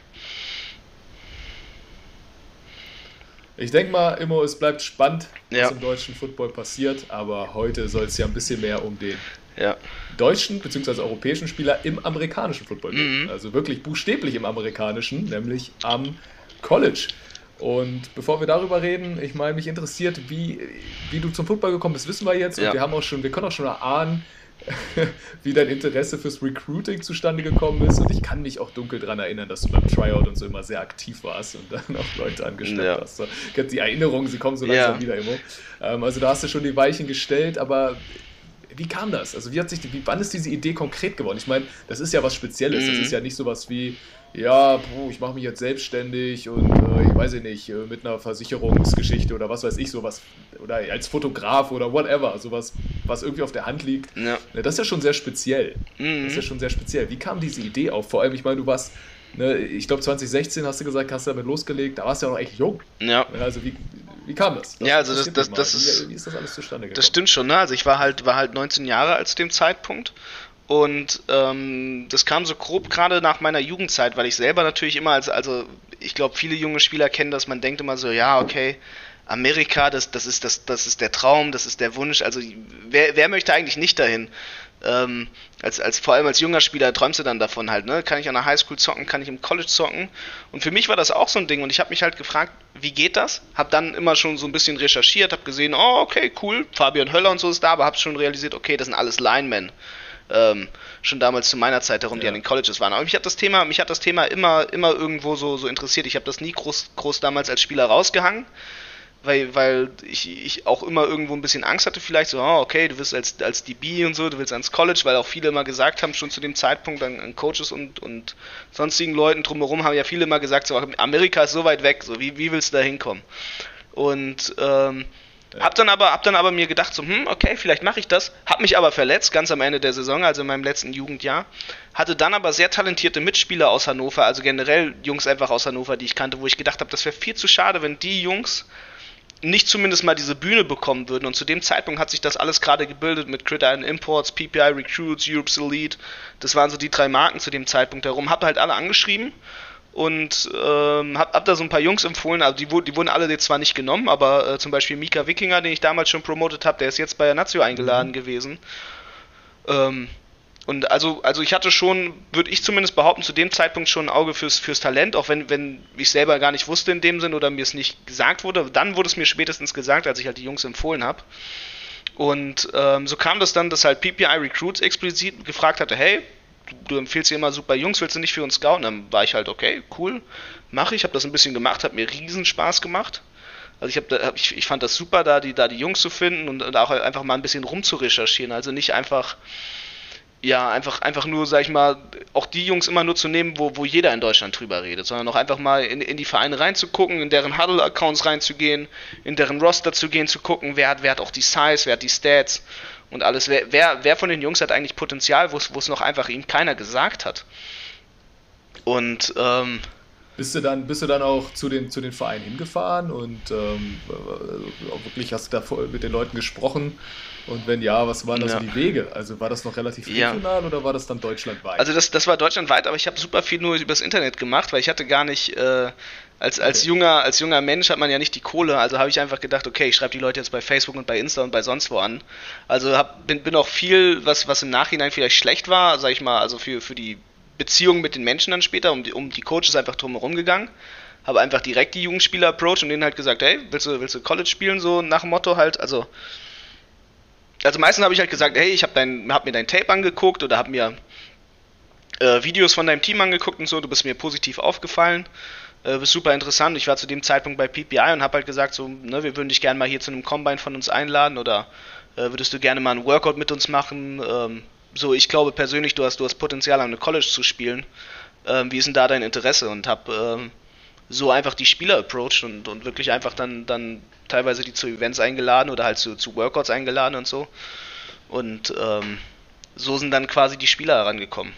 Ich denke mal, Immo, es bleibt spannend, was ja. im deutschen Football passiert, aber heute soll es ja ein bisschen mehr um den ja. deutschen bzw. europäischen Spieler im amerikanischen Football gehen. Mhm. Also wirklich buchstäblich im amerikanischen, nämlich am College. Und bevor wir darüber reden, ich meine, mich interessiert, wie, wie du zum Football gekommen bist, wissen wir jetzt. Ja. Und wir haben auch schon, wir können auch schon erahnen, wie dein Interesse fürs Recruiting zustande gekommen ist. Und ich kann mich auch dunkel daran erinnern, dass du beim Tryout und so immer sehr aktiv warst und dann auch Leute angestellt ja. hast. So, die Erinnerungen, sie kommen so langsam ja. wieder, Immo. Ähm, also da hast du schon die Weichen gestellt, aber wie kam das? Also wie hat sich, wie, wann ist diese Idee konkret geworden? Ich meine, das ist ja was Spezielles. Mhm. Das ist ja nicht sowas wie, ja, puh, ich mache mich jetzt selbstständig und äh, ich weiß ich nicht, mit einer Versicherungsgeschichte oder was weiß ich, sowas, oder als Fotograf oder whatever, sowas, was irgendwie auf der Hand liegt. Ja. Das ist ja schon sehr speziell. Mhm. Das ist ja schon sehr speziell. Wie kam diese Idee auf? Vor allem, ich meine, du warst, ne, ich glaube zwanzig sechzehn hast du gesagt, hast du damit losgelegt, da warst du ja noch echt jung. Ja. Also wie, wie kam das? das ja, also das, das, das ist, wie, wie ist das alles zustande gekommen? Das stimmt schon, ne? Also ich war halt, war halt neunzehn Jahre als dem Zeitpunkt. Und ähm, das kam so grob gerade nach meiner Jugendzeit, weil ich selber natürlich immer als, also ich glaube, viele junge Spieler kennen das, man denkt immer so, ja, okay, Amerika, das, das, ist, das, das ist der Traum, das ist der Wunsch. Also wer, wer möchte eigentlich nicht dahin? Ähm, als, als, vor allem als junger Spieler träumst du dann davon halt, ne? Kann ich an der Highschool zocken, kann ich im College zocken? Und für mich war das auch so ein Ding und ich habe mich halt gefragt, wie geht das? Hab dann immer schon so ein bisschen recherchiert, hab gesehen, oh okay, cool, Fabian Höller und so ist da, aber hab schon realisiert, okay, das sind alles Linemen. Ähm, schon damals zu meiner Zeit herum, die ja. an den Colleges waren. Aber mich hat das Thema, mich hat das Thema immer, immer irgendwo so, so interessiert. Ich habe das nie groß, groß damals als Spieler rausgehangen. Weil, weil ich, ich auch immer irgendwo ein bisschen Angst hatte vielleicht, so, oh, okay, du willst als, als D B und so, du willst ans College, weil auch viele immer gesagt haben, schon zu dem Zeitpunkt an, an Coaches und, und sonstigen Leuten drumherum haben ja viele immer gesagt, so, Amerika ist so weit weg, so, wie, wie willst du da hinkommen? Und ähm, ja. hab dann aber, hab dann aber mir gedacht, so, hm, okay, vielleicht mache ich das, hab mich aber verletzt, ganz am Ende der Saison, also in meinem letzten Jugendjahr, hatte dann aber sehr talentierte Mitspieler aus Hannover, also generell Jungs einfach aus Hannover, die ich kannte, wo ich gedacht habe, das wäre viel zu schade, wenn die Jungs nicht zumindest mal diese Bühne bekommen würden. Und zu dem Zeitpunkt hat sich das alles gerade gebildet mit Gridiron Imports, P P I Recruits, Europe's Elite. Das waren so die drei Marken zu dem Zeitpunkt herum. Hab halt alle angeschrieben und ähm, hab, hab da so ein paar Jungs empfohlen. Also die, die wurden alle jetzt zwar nicht genommen, aber äh, zum Beispiel Mika Wikinger, den ich damals schon promotet habe, der ist jetzt bei der Nazio eingeladen mhm. gewesen. Ähm, Und also, also ich hatte schon, würde ich zumindest behaupten, zu dem Zeitpunkt schon ein Auge fürs, fürs Talent, auch wenn, wenn ich selber gar nicht wusste in dem Sinn oder mir es nicht gesagt wurde. Dann wurde es mir spätestens gesagt, als ich halt die Jungs empfohlen habe. Und ähm, so kam das dann, dass halt P P I Recruits explizit gefragt hatte, hey, du, du empfiehlst dir immer super Jungs, willst du nicht für uns scouten? Dann war ich halt, okay, cool, mache ich, habe das ein bisschen gemacht, hat mir riesen Spaß gemacht. Also ich, hab, ich, ich fand das super, da die, da die Jungs zu finden und, und auch einfach mal ein bisschen rumzurecherchieren. Also nicht einfach... Ja, einfach, einfach nur, sag ich mal, auch die Jungs immer nur zu nehmen, wo, wo jeder in Deutschland drüber redet, sondern auch einfach mal in, in die Vereine reinzugucken, in deren Huddle-Accounts reinzugehen, in deren Roster zu gehen, zu gucken, wer hat, wer hat auch die Size, wer hat die Stats und alles. Wer, wer, wer von den Jungs hat eigentlich Potenzial, wo es noch einfach ihm keiner gesagt hat. Und, ähm... Bist du dann, bist du dann auch zu den, zu den Vereinen hingefahren und ähm, wirklich hast du da mit den Leuten gesprochen? Und wenn ja, was waren da ja. so die Wege? Also war das noch relativ regional ja. oder war das dann deutschlandweit? Also das, das war deutschlandweit, aber ich habe super viel nur übers Internet gemacht, weil ich hatte gar nicht, äh, als, als, okay. junger, als junger Mensch hat man ja nicht die Kohle, also habe ich einfach gedacht, okay, ich schreibe die Leute jetzt bei Facebook und bei Insta und bei sonst wo an. Also hab, bin, bin auch viel, was, was im Nachhinein vielleicht schlecht war, sag ich mal, also für, für die Beziehung mit den Menschen dann später, um die, um die Coaches einfach drumherum gegangen. Habe einfach direkt die Jugendspieler approached und denen halt gesagt, hey, willst du, willst du College spielen, so nach dem Motto halt, also Also meistens habe ich halt gesagt, hey, ich habe hab mir dein Tape angeguckt oder habe mir äh, Videos von deinem Team angeguckt und so, du bist mir positiv aufgefallen, äh, bist super interessant. Ich war zu dem Zeitpunkt bei P P I und habe halt gesagt, so, ne, wir würden dich gerne mal hier zu einem Combine von uns einladen oder äh, würdest du gerne mal einen Workout mit uns machen? Ähm, so, ich glaube persönlich, du hast, du hast Potenzial, an einem College zu spielen. Ähm, wie ist denn da dein Interesse? Und habe ähm, so einfach die Spieler approached und, und wirklich einfach dann, dann teilweise die zu Events eingeladen oder halt zu, zu Workouts eingeladen und so. Und ähm, so sind dann quasi die Spieler herangekommen.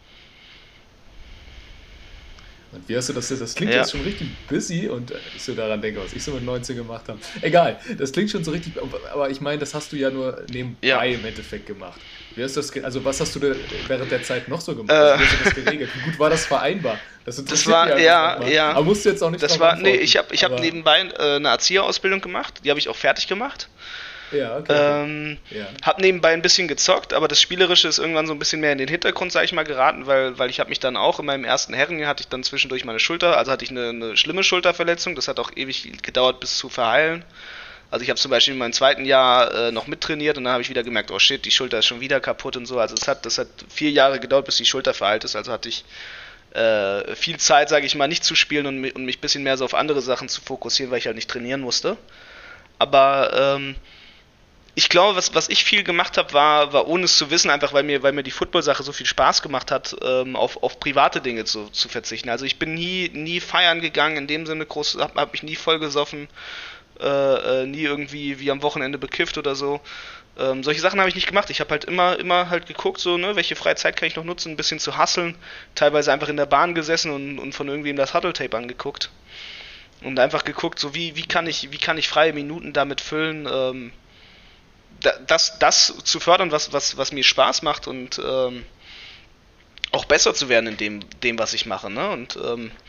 Und wie hast du das? Das klingt ja. jetzt schon richtig busy und ich so daran denke, was ich so mit neunzehn gemacht habe. Egal, das klingt schon so richtig, aber ich meine, das hast du ja nur nebenbei ja. im Endeffekt gemacht. Wie hast du das, also was hast du während der Zeit noch so gemacht? Äh, wie hast du das geregelt? Wie gut war das vereinbar? Das, das war, ja, ja. Aber musst du jetzt auch nicht das war, nee, ich habe ich hab nebenbei äh, eine Erzieherausbildung gemacht, die habe ich auch fertig gemacht. Ja, okay. Ähm, ja. Hab nebenbei ein bisschen gezockt, aber das Spielerische ist irgendwann so ein bisschen mehr in den Hintergrund, sag ich mal, geraten, weil, weil ich habe mich dann auch in meinem ersten Herrenjahr hatte ich dann zwischendurch meine Schulter, also hatte ich eine, eine schlimme Schulterverletzung, das hat auch ewig gedauert bis zu verheilen. Also ich habe zum Beispiel in meinem zweiten Jahr äh, noch mittrainiert und dann habe ich wieder gemerkt, oh shit, die Schulter ist schon wieder kaputt und so. Also es hat, das hat vier Jahre gedauert, bis die Schulter verheilt ist, also hatte ich äh, viel Zeit, sage ich mal, nicht zu spielen und, und mich ein bisschen mehr so auf andere Sachen zu fokussieren, weil ich halt nicht trainieren musste. Aber ähm, ich glaube, was, was ich viel gemacht habe, war, war ohne es zu wissen, einfach weil mir, weil mir die Football-Sache so viel Spaß gemacht hat, ähm, auf, auf private Dinge zu, zu verzichten. Also ich bin nie, nie feiern gegangen, in dem Sinne groß, habe hab mich nie vollgesoffen, äh, äh, nie irgendwie wie am Wochenende bekifft oder so. Ähm, solche Sachen habe ich nicht gemacht. Ich habe halt immer, immer halt geguckt, so, ne, welche freie Zeit kann ich noch nutzen, ein bisschen zu hustlen, teilweise einfach in der Bahn gesessen und, und von irgendwem das Huddle-Tape angeguckt. Und einfach geguckt, so wie, wie kann ich, wie kann ich freie Minuten damit füllen, ähm, Das, das zu fördern, was, was, was mir Spaß macht und ähm, auch besser zu werden in dem, dem was ich mache. Ne? Und ähm,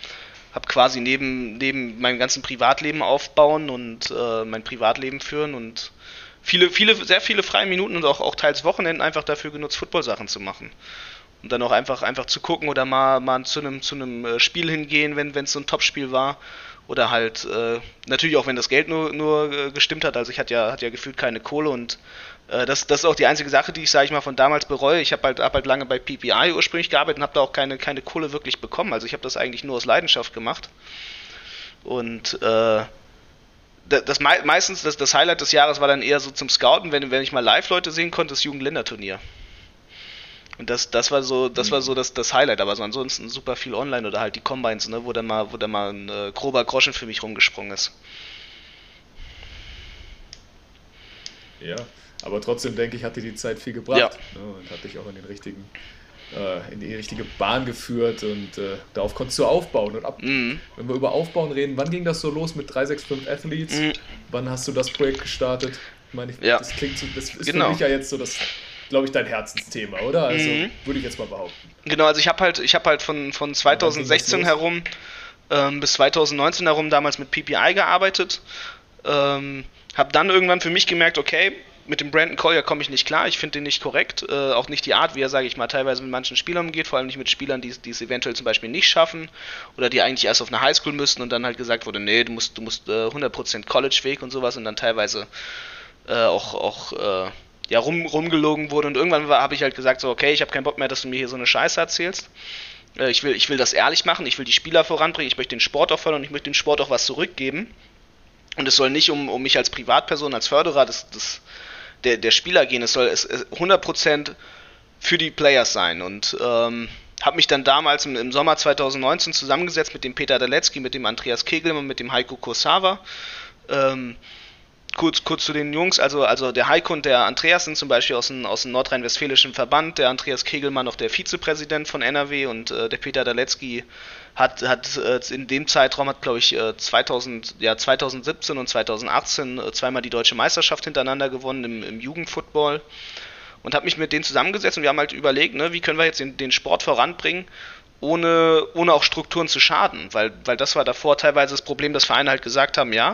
habe quasi neben, neben meinem ganzen Privatleben aufbauen und äh, mein Privatleben führen und viele, viele, sehr viele freie Minuten und auch, auch teils Wochenenden einfach dafür genutzt, Football-Sachen zu machen. Und dann auch einfach, einfach zu gucken oder mal, mal zu einem, zu einem Spiel hingehen, wenn es so ein Topspiel war. Oder halt, äh, natürlich auch wenn das Geld nur, nur äh, gestimmt hat. Also ich hatte ja, hatte ja gefühlt keine Kohle und äh, das, das ist auch die einzige Sache, die ich, sage ich mal, von damals bereue. Ich habe halt, hab halt lange bei P P I ursprünglich gearbeitet und habe da auch keine, keine Kohle wirklich bekommen. Also ich habe das eigentlich nur aus Leidenschaft gemacht. Und äh, das meistens, das, das Highlight des Jahres war dann eher so zum Scouten, wenn, wenn ich mal Live-Leute sehen konnte, das Jugendländerturnier. Und das, das war so, das war so das, das Highlight, aber so ansonsten super viel online oder halt die Combines, ne, wo dann mal, wo dann mal ein äh, grober Groschen für mich rumgesprungen ist. Ja, aber trotzdem denke ich, hat dir die Zeit viel gebracht, ja. ne, und hat dich auch in den richtigen, äh, in die richtige Bahn geführt und äh, darauf konntest du aufbauen. Und ab, mhm. wenn wir über Aufbauen reden, wann ging das so los mit drei sechs fünf Athletes? Mhm. Wann hast du das Projekt gestartet? Ich meine, ich, ja. das klingt so, das ist genau. für mich ja jetzt so das, glaube ich, dein Herzensthema, oder? Also mhm. würde ich jetzt mal behaupten. Genau, also ich habe halt, ich habe halt von, von zwanzig sechzehn herum ähm, bis zwanzig neunzehn herum damals mit P P I gearbeitet. Ähm, habe dann irgendwann für mich gemerkt, okay, mit dem Brandon Collier komme ich nicht klar, ich finde den nicht korrekt, äh, auch nicht die Art, wie er, sage ich mal, teilweise mit manchen Spielern umgeht, vor allem nicht mit Spielern, die es eventuell zum Beispiel nicht schaffen oder die eigentlich erst auf eine Highschool müssten und dann halt gesagt wurde, nee, du musst, du musst äh, hundert Prozent College-Weg und sowas und dann teilweise äh, auch, auch äh, ja, rum, rumgelogen wurde und irgendwann habe ich halt gesagt, so, okay, ich habe keinen Bock mehr, dass du mir hier so eine Scheiße erzählst. Äh, ich will, ich will das ehrlich machen, ich will die Spieler voranbringen, ich möchte den Sport auch fördern und ich möchte dem Sport auch was zurückgeben. Und es soll nicht um, um mich als Privatperson, als Förderer des, des, der, der Spieler gehen, es soll es, es hundert Prozent für die Players sein. Und ähm, habe mich dann damals im, im Sommer zwanzig neunzehn zusammengesetzt mit dem Peter Dalecki, mit dem Andreas Kegelmann, mit dem Heiko Kursawa. Ähm, Kurz, kurz zu den Jungs, also, also der Heiko und der Andreas sind zum Beispiel aus dem, aus dem nordrhein-westfälischen Verband, der Andreas Kegelmann auch der Vizepräsident von N R W und äh, der Peter Dalecki hat, hat äh, in dem Zeitraum, hat glaube ich äh, zweitausend, ja, zwanzig siebzehn und zwanzig achtzehn äh, zweimal die deutsche Meisterschaft hintereinander gewonnen im, im Jugendfootball und habe mich mit denen zusammengesetzt und wir haben halt überlegt, ne, wie können wir jetzt den, den Sport voranbringen, ohne, ohne auch Strukturen zu schaden, weil, weil das war davor teilweise das Problem, dass Vereine halt gesagt haben, ja,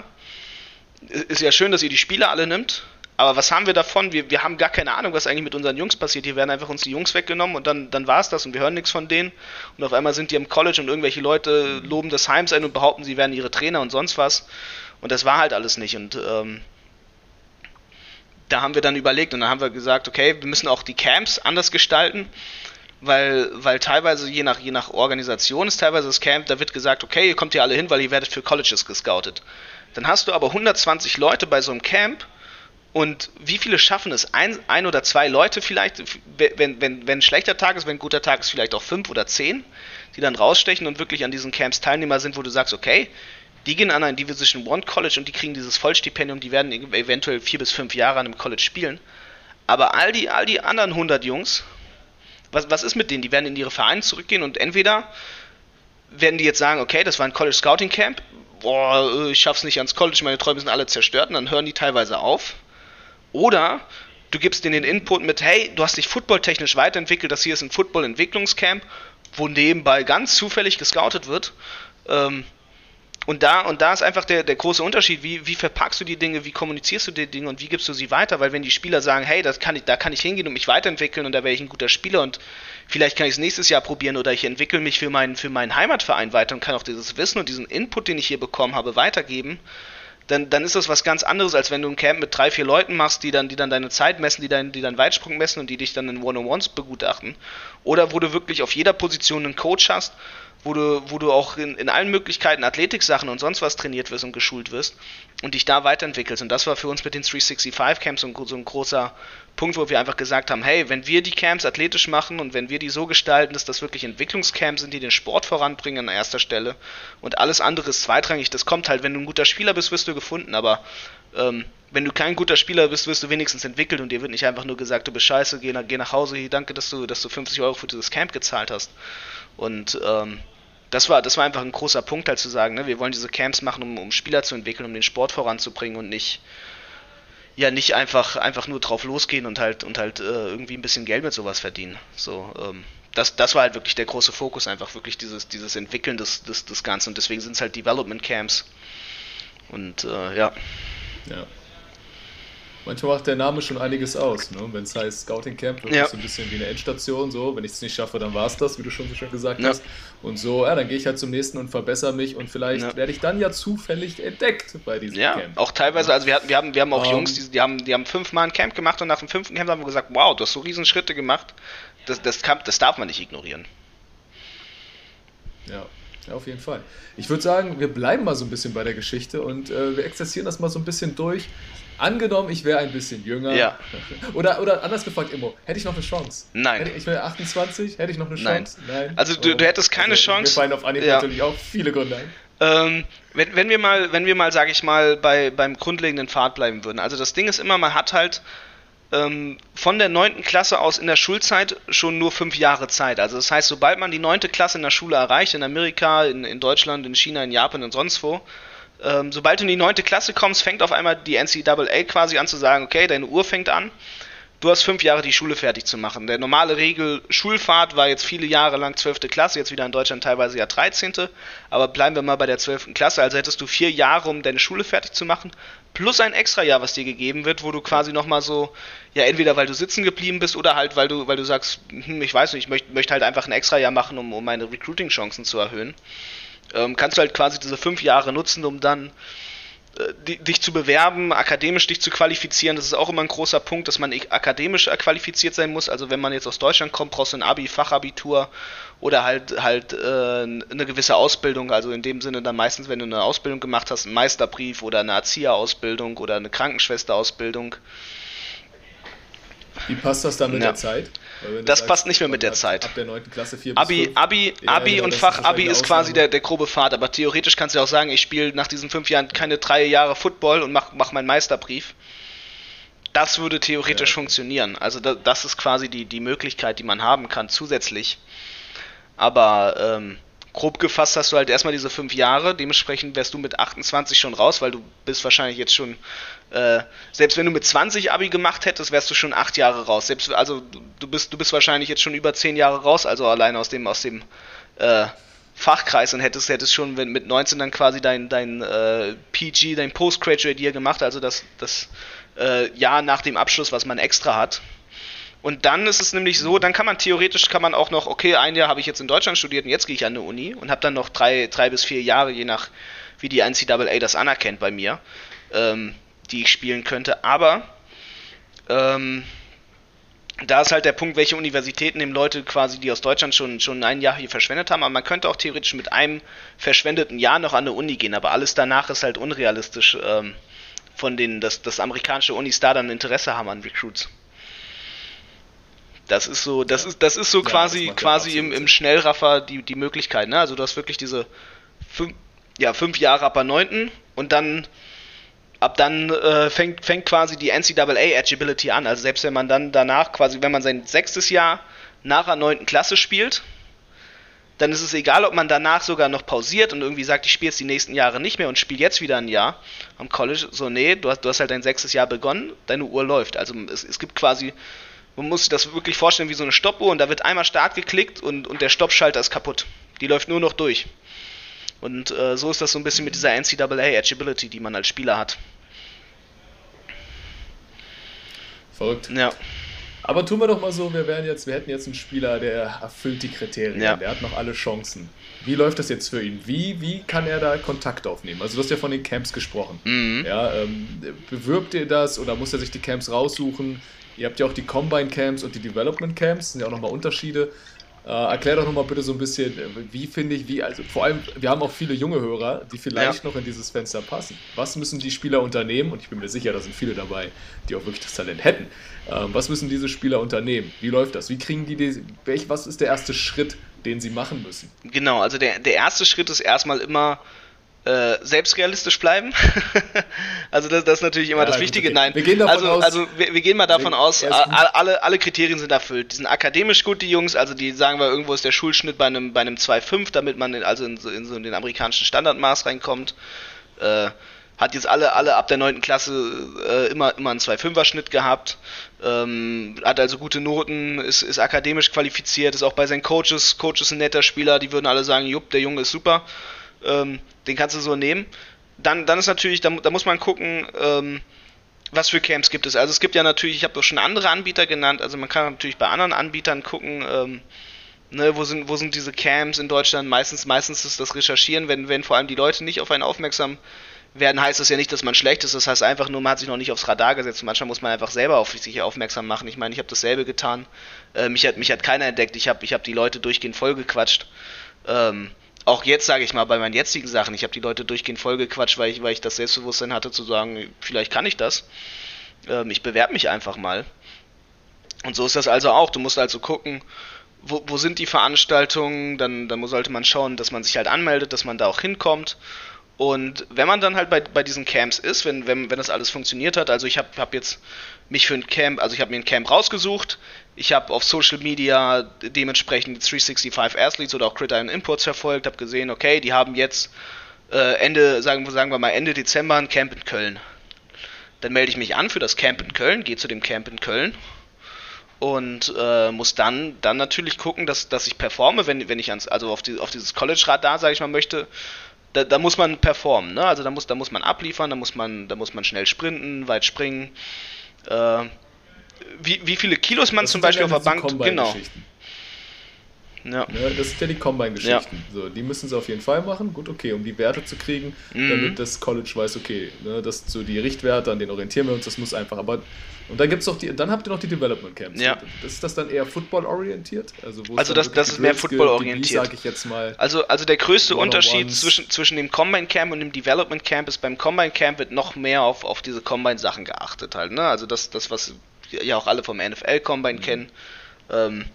ist ja schön, dass ihr die Spieler alle nimmt, aber was haben wir davon? Wir, wir haben gar keine Ahnung, was eigentlich mit unseren Jungs passiert. Hier werden einfach uns die Jungs weggenommen und dann, dann war es das und wir hören nichts von denen. Und auf einmal sind die im College und irgendwelche Leute loben das Heims ein und behaupten, sie wären ihre Trainer und sonst was. Und das war halt alles nicht. Und ähm, da haben wir dann überlegt und dann haben wir gesagt, okay, wir müssen auch die Camps anders gestalten, weil, weil teilweise je nach, je nach Organisation ist teilweise das Camp, da wird gesagt, okay, ihr kommt hier alle hin, weil ihr werdet für Colleges gescoutet. Dann hast du aber hundertzwanzig Leute bei so einem Camp und wie viele schaffen es? Ein, ein oder zwei Leute vielleicht, wenn, wenn, wenn ein schlechter Tag ist, wenn ein guter Tag ist, vielleicht auch fünf oder zehn, die dann rausstechen und wirklich an diesen Camps Teilnehmer sind, wo du sagst, okay, die gehen an ein Division One College und die kriegen dieses Vollstipendium, die werden eventuell vier bis fünf Jahre an einem College spielen. Aber all die, all die anderen hundert Jungs, was, was ist mit denen? Die werden in ihre Vereine zurückgehen und entweder werden die jetzt sagen, okay, das war ein College Scouting Camp, boah, ich schaff's nicht ans College, meine Träume sind alle zerstört und dann hören die teilweise auf. Oder du gibst denen den Input mit, hey, du hast dich footballtechnisch weiterentwickelt, das hier ist ein Football-Entwicklungscamp, wo nebenbei ganz zufällig gescoutet wird. Ähm, und da und da ist einfach der, der große Unterschied, wie, wie verpackst du die Dinge, wie kommunizierst du die Dinge und wie gibst du sie weiter, weil wenn die Spieler sagen, hey, das kann ich, da kann ich hingehen und mich weiterentwickeln und da wäre ich ein guter Spieler und vielleicht kann ich es nächstes Jahr probieren oder ich entwickle mich für meinen, für meinen Heimatverein weiter und kann auch dieses Wissen und diesen Input, den ich hier bekommen habe, weitergeben, dann, dann ist das was ganz anderes, als wenn du ein Camp mit drei, vier Leuten machst, die dann, die dann deine Zeit messen, die, dein, die deinen Weitsprung messen und die dich dann in One-on-Ones begutachten. Oder wo du wirklich auf jeder Position einen Coach hast, wo du, wo du auch in, in allen Möglichkeiten Athletiksachen und sonst was trainiert wirst und geschult wirst und dich da weiterentwickelst. Und das war für uns mit den dreihundertfünfundsechzig Camps so ein, so ein großer Punkt, wo wir einfach gesagt haben, hey, wenn wir die Camps athletisch machen und wenn wir die so gestalten, dass das wirklich Entwicklungscamps sind, die den Sport voranbringen an erster Stelle und alles andere ist zweitrangig, das kommt halt, wenn du ein guter Spieler bist, wirst du gefunden, aber ähm, wenn du kein guter Spieler bist, wirst du wenigstens entwickelt und dir wird nicht einfach nur gesagt, du bist scheiße, geh nach, geh nach Hause, hier, danke, dass du, dass du fünfzig Euro für dieses Camp gezahlt hast. Und ähm, Das war, das war einfach ein großer Punkt, halt zu sagen, ne, wir wollen diese Camps machen, um, um Spieler zu entwickeln, um den Sport voranzubringen und nicht, ja, nicht einfach, einfach nur drauf losgehen und halt, und halt äh, irgendwie ein bisschen Geld mit sowas verdienen. So, ähm, das, das war halt wirklich der große Fokus, einfach wirklich dieses, dieses Entwickeln des, des, des Ganzen. Und deswegen sind es halt Development Camps. Und äh, ja. Ja. Manchmal macht der Name schon einiges aus, ne? Wenn es heißt Scouting Camp, wird es ja so ein bisschen wie eine Endstation, so, wenn ich es nicht schaffe, dann war es das, wie du schon so schön gesagt ja. hast. Und so, ja, dann gehe ich halt zum nächsten und verbessere mich und vielleicht ja. werde ich dann ja zufällig entdeckt bei diesem ja, Camp. Ja, auch teilweise, also wir hatten, wir haben, wir haben auch um, Jungs, die, die haben, die haben fünfmal ein Camp gemacht und nach dem fünften Camp haben wir gesagt, wow, du hast so riesen Schritte gemacht, das, das, kann, das darf man nicht ignorieren. Ja. Ja, auf jeden Fall. Ich würde sagen, wir bleiben mal so ein bisschen bei der Geschichte und äh, wir exerzieren das mal so ein bisschen durch. Angenommen, ich wäre ein bisschen jünger. Ja. Oder, oder anders gefragt, Immo, hätte ich noch eine Chance? Nein. Hätte, ich wäre achtundzwanzig, hätte ich noch eine Chance? Nein. Nein. Also du, du hättest keine also, Chance. Mir fallen auf Anhieb ja. natürlich auch viele Gründe ein. Ähm, wenn, wenn wir mal, wenn wir mal, sage ich mal, bei, beim grundlegenden Pfad bleiben würden. Also das Ding ist immer, man hat halt ähm, von der neunten Klasse aus in der Schulzeit schon nur fünf Jahre Zeit. Also das heißt, sobald man die neunte Klasse in der Schule erreicht, in Amerika, in, in Deutschland, in China, in Japan und sonst wo, Ähm, sobald du in die neunte Klasse kommst, fängt auf einmal die N C double A quasi an zu sagen, okay, deine Uhr fängt an, du hast fünf Jahre die Schule fertig zu machen. Der normale Regel-Schulfahrt war jetzt viele Jahre lang zwölfte Klasse, jetzt wieder in Deutschland teilweise ja dreizehnte Aber bleiben wir mal bei der zwölften Klasse, also hättest du vier Jahre, um deine Schule fertig zu machen, plus ein Extrajahr, was dir gegeben wird, wo du quasi nochmal so, ja entweder weil du sitzen geblieben bist oder halt weil du weil du sagst, hm, ich weiß nicht, ich möchte möcht halt einfach ein Extrajahr machen, um, um meine Recruiting-Chancen zu erhöhen. Ähm, kannst du halt quasi diese fünf Jahre nutzen, um dann äh, die, dich zu bewerben, akademisch dich zu qualifizieren. Das ist auch immer ein großer Punkt, dass man akademisch qualifiziert sein muss. Also wenn man jetzt aus Deutschland kommt, brauchst du ein Abi, Fachabitur oder halt halt äh, eine gewisse Ausbildung. Also in dem Sinne dann meistens, wenn du eine Ausbildung gemacht hast, einen Meisterbrief oder eine Erzieherausbildung oder eine Krankenschwesterausbildung. Wie passt das dann mit ja. der Zeit? Das sagst, passt nicht mehr mit der Zeit. Ab der neunten Klasse vier Abi, bis fünf. Abi, Abi ja, und Fachabi ist quasi der, der grobe Pfad, aber theoretisch kannst du auch sagen, ich spiele nach diesen fünf Jahren keine drei Jahre Football und mach, mach meinen Meisterbrief. Das würde theoretisch ja, okay. funktionieren. Also da, das ist quasi die, die Möglichkeit, die man haben kann zusätzlich. Aber ähm, grob gefasst hast du halt erstmal diese fünf Jahre, dementsprechend wärst du mit achtundzwanzig schon raus, weil du bist wahrscheinlich jetzt schon, äh, selbst wenn du mit zwanzig Abi gemacht hättest, wärst du schon acht Jahre raus. Selbst, also du bist, du bist wahrscheinlich jetzt schon über zehn Jahre raus, also allein aus dem, aus dem äh, Fachkreis und hättest, hättest schon mit neunzehn dann quasi dein, dein äh, P G, dein Postgraduate Year gemacht, also das, das äh, Jahr nach dem Abschluss, was man extra hat. Und dann ist es nämlich so, dann kann man theoretisch, kann man auch noch, okay, ein Jahr habe ich jetzt in Deutschland studiert und jetzt gehe ich an eine Uni und habe dann noch drei, drei bis vier Jahre, je nach wie die N C double A das anerkennt bei mir, ähm, die ich spielen könnte. Aber ähm, da ist halt der Punkt, welche Universitäten nehmen Leute quasi, die aus Deutschland schon, schon ein Jahr hier verschwendet haben. Aber man könnte auch theoretisch mit einem verschwendeten Jahr noch an eine Uni gehen. Aber alles danach ist halt unrealistisch, ähm, von denen, dass, dass amerikanische Unis da dann Interesse haben an Recruits. Das ist so, das ist, das ist so ja, quasi, quasi im, im Schnellraffer die, die Möglichkeit, ne? Also du hast wirklich diese fünf, ja, fünf Jahre ab der neunten und dann ab dann äh, fängt, fängt quasi die N C double A Eligibility an. Also selbst wenn man dann danach quasi, wenn man sein sechstes Jahr nach der neunten Klasse spielt, dann ist es egal, ob man danach sogar noch pausiert und irgendwie sagt, ich spiele jetzt die nächsten Jahre nicht mehr und spiele jetzt wieder ein Jahr am College. So, nee, du hast, du hast halt dein sechstes Jahr begonnen, deine Uhr läuft. Also es, es gibt quasi, man muss sich das wirklich vorstellen wie so eine Stoppuhr und da wird einmal Start geklickt und, und der Stoppschalter ist kaputt. Die läuft nur noch durch. Und äh, so ist das so ein bisschen mit dieser N C double A Eligibility, die man als Spieler hat. Verrückt. Ja. Aber tun wir doch mal so, wir wären jetzt, wir hätten jetzt einen Spieler, der erfüllt die Kriterien, ja. der hat noch alle Chancen. Wie läuft das jetzt für ihn? Wie, wie kann er da Kontakt aufnehmen? Also du hast ja von den Camps gesprochen. Mhm. Ja, ähm, bewirbt ihr das oder muss er sich die Camps raussuchen? Ihr habt ja auch die Combine Camps und die Development Camps, sind ja auch nochmal Unterschiede. Äh, erklär doch nochmal bitte so ein bisschen, wie finde ich, wie, also vor allem, wir haben auch viele junge Hörer, die vielleicht ja. noch in dieses Fenster passen. Was müssen die Spieler unternehmen? Und ich bin mir sicher, da sind viele dabei, die auch wirklich das Talent hätten. Ähm, was müssen diese Spieler unternehmen? Wie läuft das? Wie kriegen die, die welch, was ist der erste Schritt, den sie machen müssen? Genau, also der, der erste Schritt ist erstmal immer Äh, selbstrealistisch bleiben. Also das, das ist natürlich immer ja, das Wichtige. Nein, wir gehen davon also, aus, also wir, wir gehen mal davon aus, alle, alle Kriterien sind erfüllt. Die sind akademisch gut, die Jungs, also die sagen wir, irgendwo ist der Schulschnitt bei einem, bei einem zwei Komma fünf, damit man in, also in, so, in so den amerikanischen Standardmaß reinkommt. Äh, hat jetzt alle, alle ab der neunten Klasse äh, immer, immer einen zwei Komma fünfer Schnitt gehabt, ähm, hat also gute Noten, ist, ist akademisch qualifiziert, ist auch bei seinen Coaches, Coaches ein netter Spieler, die würden alle sagen, jupp, der Junge ist super, ähm, den kannst du so nehmen. Dann, dann ist natürlich, da, da muss man gucken, ähm, was für Camps gibt es. Also es gibt ja natürlich, ich habe doch schon andere Anbieter genannt, also man kann natürlich bei anderen Anbietern gucken, ähm, ne, wo sind, wo sind diese Camps in Deutschland, meistens, meistens ist das Recherchieren, wenn, wenn vor allem die Leute nicht auf einen aufmerksam werden, heißt das ja nicht, dass man schlecht ist, das heißt einfach nur, man hat sich noch nicht aufs Radar gesetzt und manchmal muss man einfach selber auf sich aufmerksam machen. Ich meine, ich habe dasselbe getan, äh, mich, hat, mich hat keiner entdeckt, ich habe ich hab die Leute durchgehend vollgequatscht, ähm, auch jetzt sage ich mal, bei meinen jetzigen Sachen, ich habe die Leute durchgehend vollgequatscht, weil ich, weil ich das Selbstbewusstsein hatte zu sagen, vielleicht kann ich das, ähm, ich bewerbe mich einfach mal. Und so ist das also auch, du musst also gucken, wo, wo sind die Veranstaltungen, dann, dann sollte man schauen, dass man sich halt anmeldet, dass man da auch hinkommt. Und wenn man dann halt bei, bei diesen Camps ist, wenn, wenn, wenn das alles funktioniert hat, also ich habe hab jetzt mich für ein Camp, also ich habe mir ein Camp rausgesucht, ich habe auf Social Media dementsprechend die dreihundertfünfundsechzig Athletes oder auch Gridiron Imports verfolgt, habe gesehen, okay, die haben jetzt äh, Ende, sagen, sagen wir mal Ende Dezember ein Camp in Köln. Dann melde ich mich an für das Camp in Köln, gehe zu dem Camp in Köln und äh, muss dann, dann natürlich gucken, dass, dass ich performe, wenn, wenn ich ans, also auf, die, auf dieses College-Radar, sage ich mal, möchte. Da, da muss man performen, ne? Also da muss, da muss man abliefern, da muss man, da muss man schnell sprinten, weit springen. Äh, wie, wie viele Kilos man das zum Beispiel auf der Bank... Genau. Ja. Ne, das sind ja die Combine-Geschichten. Ja. So, die müssen sie auf jeden Fall machen. Gut, okay, um die Werte zu kriegen, mhm. damit das College weiß, okay, ne, das sind so die Richtwerte, an denen orientieren wir uns, das muss einfach. Aber und dann gibt's auch die, dann habt ihr noch die Development Camps. Ja. Das ist das dann eher Football-orientiert? Also, also das, das ist mehr Football-orientiert. Sag ich jetzt mal. Also, also der größte Unterschied zwischen, zwischen dem Combine Camp und dem Development Camp ist, beim Combine Camp wird noch mehr auf, auf diese Combine-Sachen geachtet halt. Ne? Also das, das, was ja auch alle vom N F L Combine mhm. kennen. Ähm,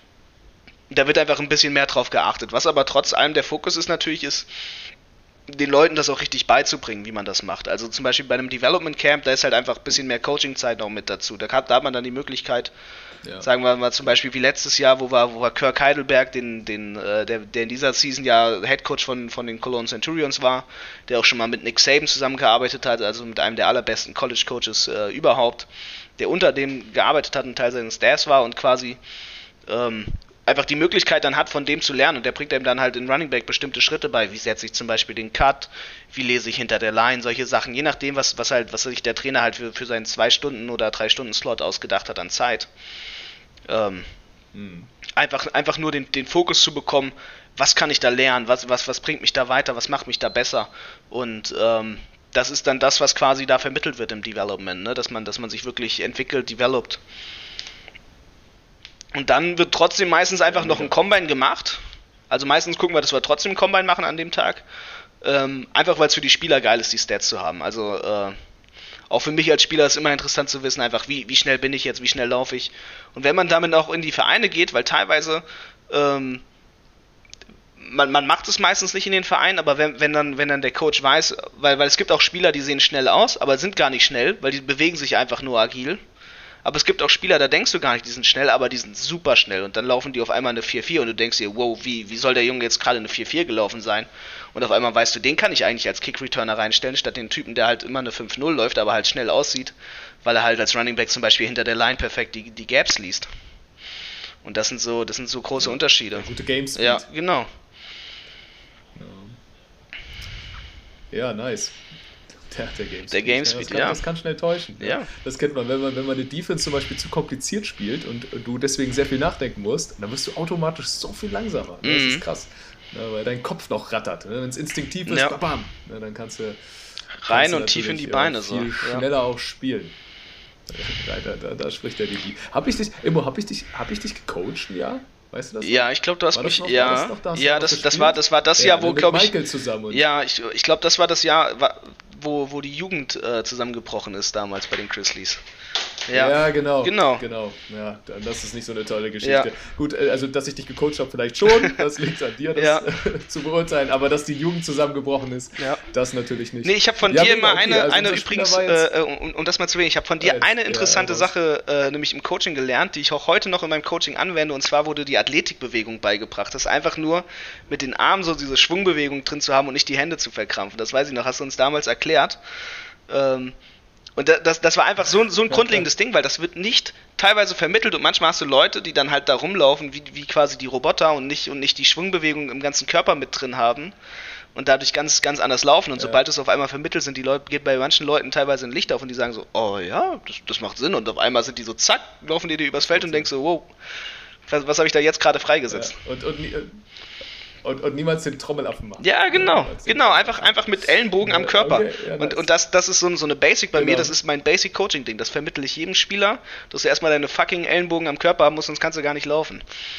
da wird einfach ein bisschen mehr drauf geachtet. Was aber trotz allem der Fokus ist natürlich, ist den Leuten das auch richtig beizubringen, wie man das macht. Also zum Beispiel bei einem Development Camp, da ist halt einfach ein bisschen mehr Coaching-Zeit noch mit dazu. Da hat, da hat man dann die Möglichkeit, ja. sagen wir mal zum Beispiel wie letztes Jahr, wo war, wo war Kirk Heidelberg, den, den, äh, der, der in dieser Season ja Headcoach von, von den Cologne Centurions war, der auch schon mal mit Nick Saban zusammengearbeitet hat, also mit einem der allerbesten College-Coaches äh, überhaupt, der unter dem gearbeitet hat und Teil seines Staffs war und quasi ähm, einfach die Möglichkeit dann hat, von dem zu lernen und der bringt einem dann halt in Running Back bestimmte Schritte bei, wie setze ich zum Beispiel den Cut, wie lese ich hinter der Line, solche Sachen, je nachdem, was, was halt, was sich der Trainer halt für, für seinen zwei Stunden oder drei Stunden Slot ausgedacht hat an Zeit. Ähm, hm. einfach, einfach nur den, den Fokus zu bekommen, was kann ich da lernen, was, was, was bringt mich da weiter, was macht mich da besser und ähm, das ist dann das, was quasi da vermittelt wird im Development, ne? dass man, dass man sich wirklich entwickelt, developt. Und dann wird trotzdem meistens einfach noch ein Combine gemacht. Also meistens gucken wir, dass wir trotzdem ein Combine machen an dem Tag. Ähm, einfach weil es für die Spieler geil ist, die Stats zu haben. Also äh, auch für mich als Spieler ist immer interessant zu wissen, einfach wie, wie schnell bin ich jetzt, wie schnell laufe ich. Und wenn man damit auch in die Vereine geht, weil teilweise ähm, man, man macht es meistens nicht in den Vereinen, aber wenn, wenn, dann, wenn dann der Coach weiß, weil, weil es gibt auch Spieler, die sehen schnell aus, aber sind gar nicht schnell, weil die bewegen sich einfach nur agil. Aber es gibt auch Spieler, da denkst du gar nicht, die sind schnell, aber die sind super schnell. Und dann laufen die auf einmal eine vier vier und du denkst dir, wow, wie, wie soll der Junge jetzt gerade eine vier vier gelaufen sein? Und auf einmal weißt du, den kann ich eigentlich als Kick-Returner reinstellen, statt den Typen, der halt immer eine fünf null läuft, aber halt schnell aussieht, weil er halt als Running Back zum Beispiel hinter der Line perfekt die, die Gaps liest. Und das sind so, das sind so große ja, Unterschiede. Gute Games. Ja, genau. Ja, nice. Der, der Game Der Game Speed, ja. Das kann, ja. das kann schnell täuschen. Ja. Ja. Das kennt man, wenn man, wenn man eine Defense zum Beispiel zu kompliziert spielt und du deswegen sehr viel nachdenken musst, dann wirst du automatisch so viel langsamer. Mhm. Das ist krass. Ja, weil dein Kopf noch rattert. Wenn es instinktiv ist, ja. bam, ja, dann kannst du rein kannst und tief in die Beine viel so. schneller ja. auch spielen. Da, da, da, da spricht der die. Habe ich dich, Immo, habe ich dich, habe ich dich gecoacht, ja? Weißt du das? Ja, ich glaube, du hast war mich, noch, ja, das, noch, da ja, das, das war, das war das ja, Jahr, wo, glaube ich, Michael zusammen und ja, ich, ich glaube, das war das Jahr, wo, wo die Jugend äh, zusammengebrochen ist damals bei den Grizzlies. Ja, ja genau, genau. genau. Ja, das ist nicht so eine tolle Geschichte. Ja. Gut, also dass ich dich gecoacht habe, vielleicht schon, das liegt an dir, das ja. zu beurteilen, aber dass die Jugend zusammengebrochen ist, ja. das natürlich nicht. Nee, ich habe von ja, dir immer okay, eine, also eine übrigens, äh, um, um das mal zu erwähnen, ich habe von dir eine interessante Sache, äh, nämlich im Coaching gelernt, die ich auch heute noch in meinem Coaching anwende, und zwar wurde die Athletikbewegung beigebracht. Das ist einfach nur mit den Armen so diese Schwungbewegung drin zu haben und nicht die Hände zu verkrampfen. Das weiß ich noch, hast du uns damals erklärt. Ähm, Und das, das war einfach so, so ein grundlegendes Ding, weil das wird nicht teilweise vermittelt und manchmal hast du Leute, die dann halt da rumlaufen, wie, wie quasi die Roboter und nicht, und nicht die Schwungbewegung im ganzen Körper mit drin haben und dadurch ganz, ganz anders laufen. Und ja. sobald es auf einmal vermittelt sind, die Leute, geht bei manchen Leuten teilweise ein Licht auf und die sagen so, oh ja, das, das macht Sinn. Und auf einmal sind die so, zack, laufen die dir übers Feld und denkst so, wow, was, was habe ich da jetzt gerade freigesetzt? Ja. Und, und, Und, und niemals den Trommelaffen machen. Ja, genau, genau, einfach, einfach mit Ellenbogen ja, am Körper. Okay, ja, und, und das, das ist so, so eine Basic bei genau. mir, das ist mein Basic-Coaching-Ding, das vermittle ich jedem Spieler, dass du erstmal deine fucking Ellenbogen am Körper haben musst, sonst kannst du gar nicht laufen.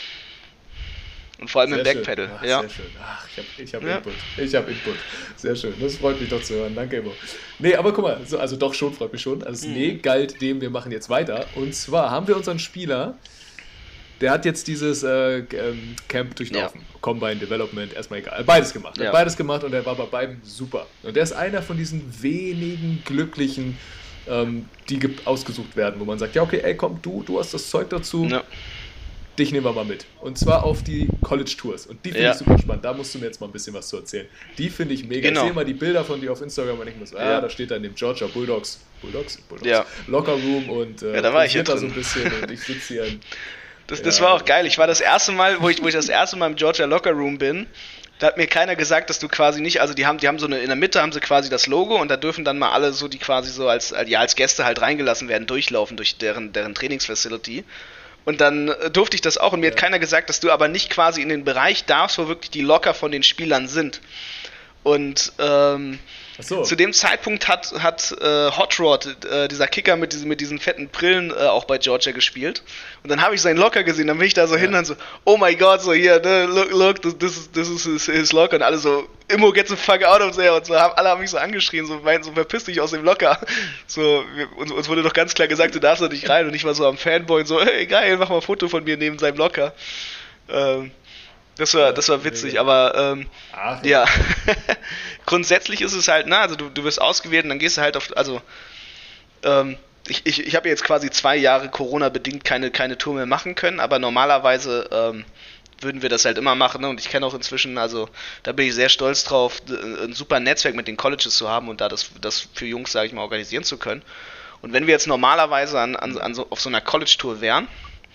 Und vor allem sehr im Backpedal. Ach, ja. Sehr schön. Ach, ich habe ich hab ja. Input. Ich habe Input. Sehr schön. Das freut mich doch zu hören. Danke, Emo. Nee, aber guck mal, so, also doch schon, freut mich schon. Also das mhm. Nee galt dem, wir machen jetzt weiter. Und zwar haben wir unseren Spieler, der hat jetzt dieses äh, Camp durchlaufen. Ja. Combine, Development, erstmal egal. Beides gemacht. Er ja. hat beides gemacht und er war bei beiden super. Und der ist einer von diesen wenigen Glücklichen, ähm, die ge- ausgesucht werden, wo man sagt, ja okay, ey komm, du, du hast das Zeug dazu, ja. dich nehmen wir mal mit. Und zwar auf die College-Tours. Und die finde ja. ich super spannend. Da musst du mir jetzt mal ein bisschen was zu erzählen. Die finde ich mega. Genau. Ich sehe mal die Bilder von dir auf Instagram und ich muss, ah, ja, da steht dann dem Georgia Bulldogs, Bulldogs? Bulldogs? Ja. Locker Room und äh, ja, da war ich jetzt da so ein bisschen und ich sitze hier in, Das, das ja. war auch geil. Ich war das erste Mal, wo ich, wo ich das erste Mal im Georgia Locker Room bin, da hat mir keiner gesagt, dass du quasi nicht, also die haben, die haben so eine, in der Mitte haben sie quasi das Logo und da dürfen dann mal alle so, die quasi so als, ja, als Gäste halt reingelassen werden, durchlaufen durch deren, deren Trainingsfacility. Und dann durfte ich das auch und mir ja. hat keiner gesagt, dass du aber nicht quasi in den Bereich darfst, wo wirklich die Locker von den Spielern sind. Und ähm, so. zu dem Zeitpunkt hat, hat äh, Hot Rod, äh, dieser Kicker mit diesen, mit diesen fetten Brillen, äh, auch bei Georgia gespielt. Und dann habe ich seinen Locker gesehen, dann bin ich da so ja. hin und so, oh my God, so hier, ne, look, look, this, this is, this is his, his Locker. Und alle so, Immo, get the fuck out of there. Und so, haben, alle haben mich so angeschrien, so, mein, so verpiss dich aus dem Locker. So, wir, uns, uns wurde doch ganz klar gesagt, du darfst da nicht rein. Und ich war so am Fanboy und so, hey, geil, mach mal ein Foto von mir neben seinem Locker. Ähm, Das war, das war witzig, aber ähm, Ach, ja, grundsätzlich ist es halt, na, also du, du wirst ausgewählt und dann gehst du halt auf, also ähm, ich, ich, ich habe jetzt quasi zwei Jahre Corona-bedingt keine, keine Tour mehr machen können, aber normalerweise ähm, würden wir das halt immer machen, ne? Und ich kenne auch inzwischen, also da bin ich sehr stolz drauf, ein super Netzwerk mit den Colleges zu haben und da das, das für Jungs, sage ich mal, organisieren zu können. Und wenn wir jetzt normalerweise an, an, an so, auf so einer College-Tour wären,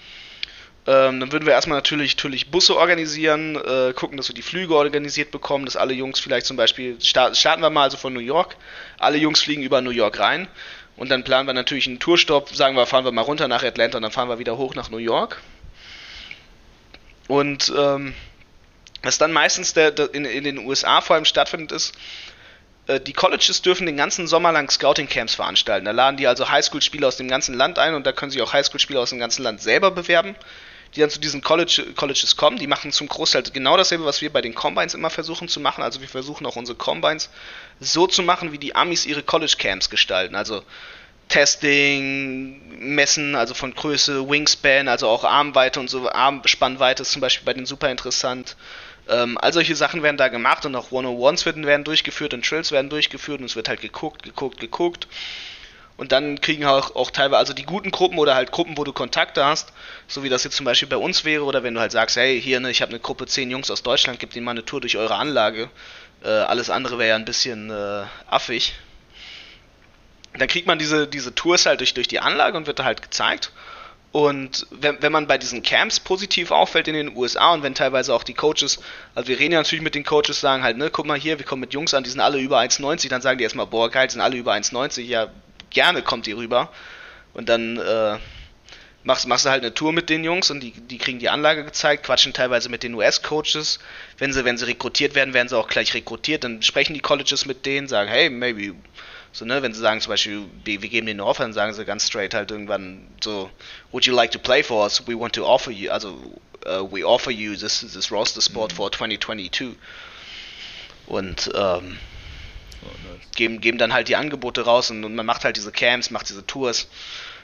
Ähm, dann würden wir erstmal natürlich, natürlich Busse organisieren, äh, gucken, dass wir die Flüge organisiert bekommen, dass alle Jungs vielleicht zum Beispiel, start, starten wir mal also von New York, alle Jungs fliegen über New York rein und dann planen wir natürlich einen Tourstopp, sagen wir, fahren wir mal runter nach Atlanta und dann fahren wir wieder hoch nach New York. Und ähm, was dann meistens der, der in, in den U S A vor allem stattfindet ist, äh, die Colleges dürfen den ganzen Sommer lang Scouting-Camps veranstalten. Da laden die also Highschool-Spieler aus dem ganzen Land ein und da können sich auch Highschool-Spieler aus dem ganzen Land selber bewerben, die dann zu diesen College, Colleges kommen. Die machen zum Großteil genau dasselbe, was wir bei den Combines immer versuchen zu machen. Also wir versuchen auch unsere Combines so zu machen, wie die Amis ihre College-Camps gestalten. Also Testing, Messen, also von Größe, Wingspan, also auch Armweite und so, Armspannweite ist zum Beispiel bei denen super interessant. Ähm, all solche Sachen werden da gemacht und auch one-on-ones werden, werden durchgeführt und Drills werden durchgeführt und es wird halt geguckt, geguckt, geguckt. Und dann kriegen auch, auch teilweise, also die guten Gruppen oder halt Gruppen, wo du Kontakte hast, so wie das jetzt zum Beispiel bei uns wäre, oder wenn du halt sagst, hey, hier, ne, ich habe eine Gruppe zehn Jungs aus Deutschland, gib denen mal eine Tour durch eure Anlage. Äh, alles andere wäre ja ein bisschen äh, affig. Dann kriegt man diese, diese Tours halt durch, durch die Anlage und wird da halt gezeigt. Und wenn, wenn man bei diesen Camps positiv auffällt in den U S A und wenn teilweise auch die Coaches, also wir reden ja natürlich mit den Coaches, sagen halt, ne, guck mal hier, wir kommen mit Jungs an, die sind alle über eins neunzig, dann sagen die erstmal, boah, geil, die sind alle über eins neunzig, ja, gerne kommt die rüber. Und dann äh, machst, machst du halt eine Tour mit den Jungs und die, die kriegen die Anlage gezeigt, quatschen teilweise mit den U S-Coaches. Wenn sie, wenn sie rekrutiert werden, werden sie auch gleich rekrutiert, dann sprechen die Colleges mit denen, sagen, hey, maybe, so, ne, wenn sie sagen zum Beispiel, wir, wir geben denen eine Offer, dann sagen sie ganz straight halt irgendwann so, would you like to play for us? We want to offer you, also uh, we offer you this, this roster spot for twenty twenty-two. Und ähm, oh, nice. geben, geben dann halt die Angebote raus und, und man macht halt diese Camps, macht diese Tours.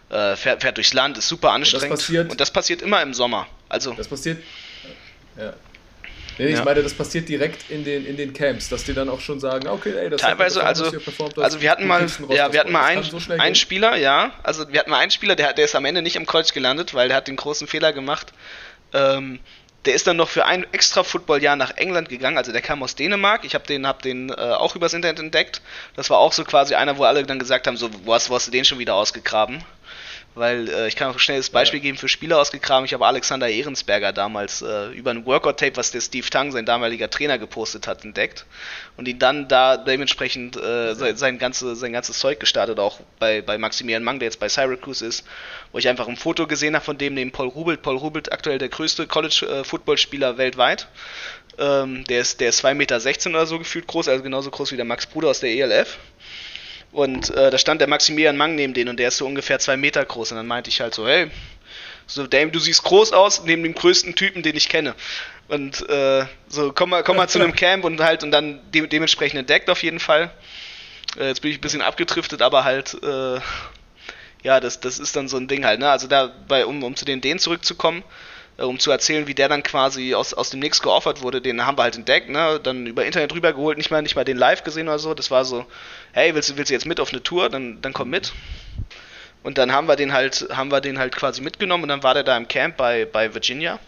äh, fährt, fährt durchs Land, ist super anstrengend. Und das passiert, und das passiert immer im Sommer. Also, das passiert, ja. Nee, ich ja. meine, das passiert direkt in den, in den Camps, dass die dann auch schon sagen, okay, ey, das teilweise, hat also, performt, also wir hatten mal, ja, wir hatten mal einen, so einen Spieler, ja, also wir hatten mal einen Spieler, der, der ist am Ende nicht im College gelandet, weil der hat den großen Fehler gemacht. Ähm, der ist dann noch für ein extra Footballjahr nach England gegangen, also der kam aus Dänemark, ich habe den, hab den äh, auch übers Internet entdeckt. Das war auch so quasi einer, wo alle dann gesagt haben, so, wo hast, wo hast du den schon wieder ausgegraben? Weil äh, ich kann auch ein schnelles Beispiel ja. geben für Spieler ausgegraben. Ich habe Alexander Ehrensberger damals äh, über ein Workout-Tape, was der Steve Tang, sein damaliger Trainer, gepostet hat, entdeckt und ihn dann da dementsprechend äh, sein, sein, ganze, sein ganzes Zeug gestartet, auch bei, bei Maximilian Mang, der jetzt bei Syracuse ist, wo ich einfach ein Foto gesehen habe von dem neben Paul Rubelt. Paul Rubelt, aktuell der größte College-Football-Spieler weltweit. Ähm, der ist, der ist zwei Meter sechzehn oder so gefühlt groß, also genauso groß wie der Max Bruder aus der E L F. Und äh, da stand der Maximilian Mang neben denen und der ist so ungefähr zwei Meter groß. Und dann meinte ich halt so, hey, so Dame, du siehst groß aus, neben dem größten Typen, den ich kenne. Und äh, so, komm mal, komm mal zu einem Camp und halt und dann de- dementsprechend entdeckt auf jeden Fall. Äh, jetzt bin ich ein bisschen abgedriftet, aber halt, äh, ja, das, das ist dann so ein Ding halt, ne? Also da, bei, um, um zu den Dänen zurückzukommen, um zu erzählen, wie der dann quasi aus, aus dem Nix geoffert wurde, den haben wir halt entdeckt, ne, dann über Internet rübergeholt, nicht mal, nicht mal den live gesehen oder so, das war so, hey, willst du, willst du jetzt mit auf eine Tour, dann, dann komm mit. Und dann haben wir den halt, haben wir den halt quasi mitgenommen und dann war der da im Camp bei, bei Virginia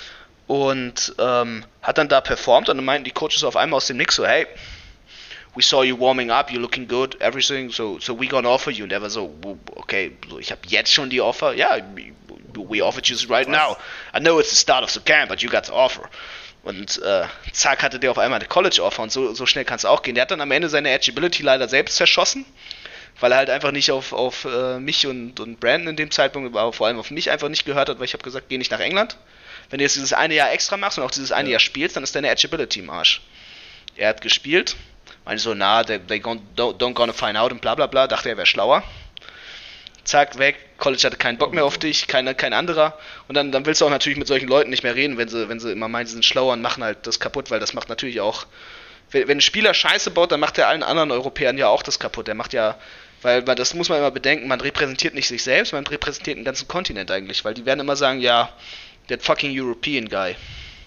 und ähm, hat dann da performt und dann meinten die Coaches auf einmal aus dem Nix so, hey, we saw you warming up, you're looking good, everything, so, so we gonna offer you. Und der war so, okay, ich habe jetzt schon die Offer, ja, yeah, we offered you right now. I know it's the start of the camp, but you got the offer. Und äh, zack, hatte der auf einmal eine College-Offer und so, so schnell kann es auch gehen. Der hat dann am Ende seine Edgeability leider selbst zerschossen, weil er halt einfach nicht auf, auf äh, mich und, und Brandon in dem Zeitpunkt, aber vor allem auf mich einfach nicht gehört hat, weil ich habe gesagt, geh nicht nach England. Wenn du jetzt dieses eine Jahr extra machst und auch dieses eine ja. Jahr spielst, dann ist deine Edgeability im Arsch. Er hat gespielt, meinte so, na, they, they don't, don't gonna find out und bla bla bla, dachte er wäre schlauer. Zack, weg, College hatte keinen Bock mehr auf dich, kein, kein anderer. Und dann, dann willst du auch natürlich mit solchen Leuten nicht mehr reden, wenn sie, wenn sie immer meinen, sie sind schlauer und machen halt das kaputt, weil das macht natürlich auch, wenn, wenn ein Spieler Scheiße baut, dann macht er allen anderen Europäern ja auch das kaputt. Der macht ja, weil, weil das muss man immer bedenken, man repräsentiert nicht sich selbst, man repräsentiert einen ganzen Kontinent eigentlich, weil die werden immer sagen, ja, that fucking European guy.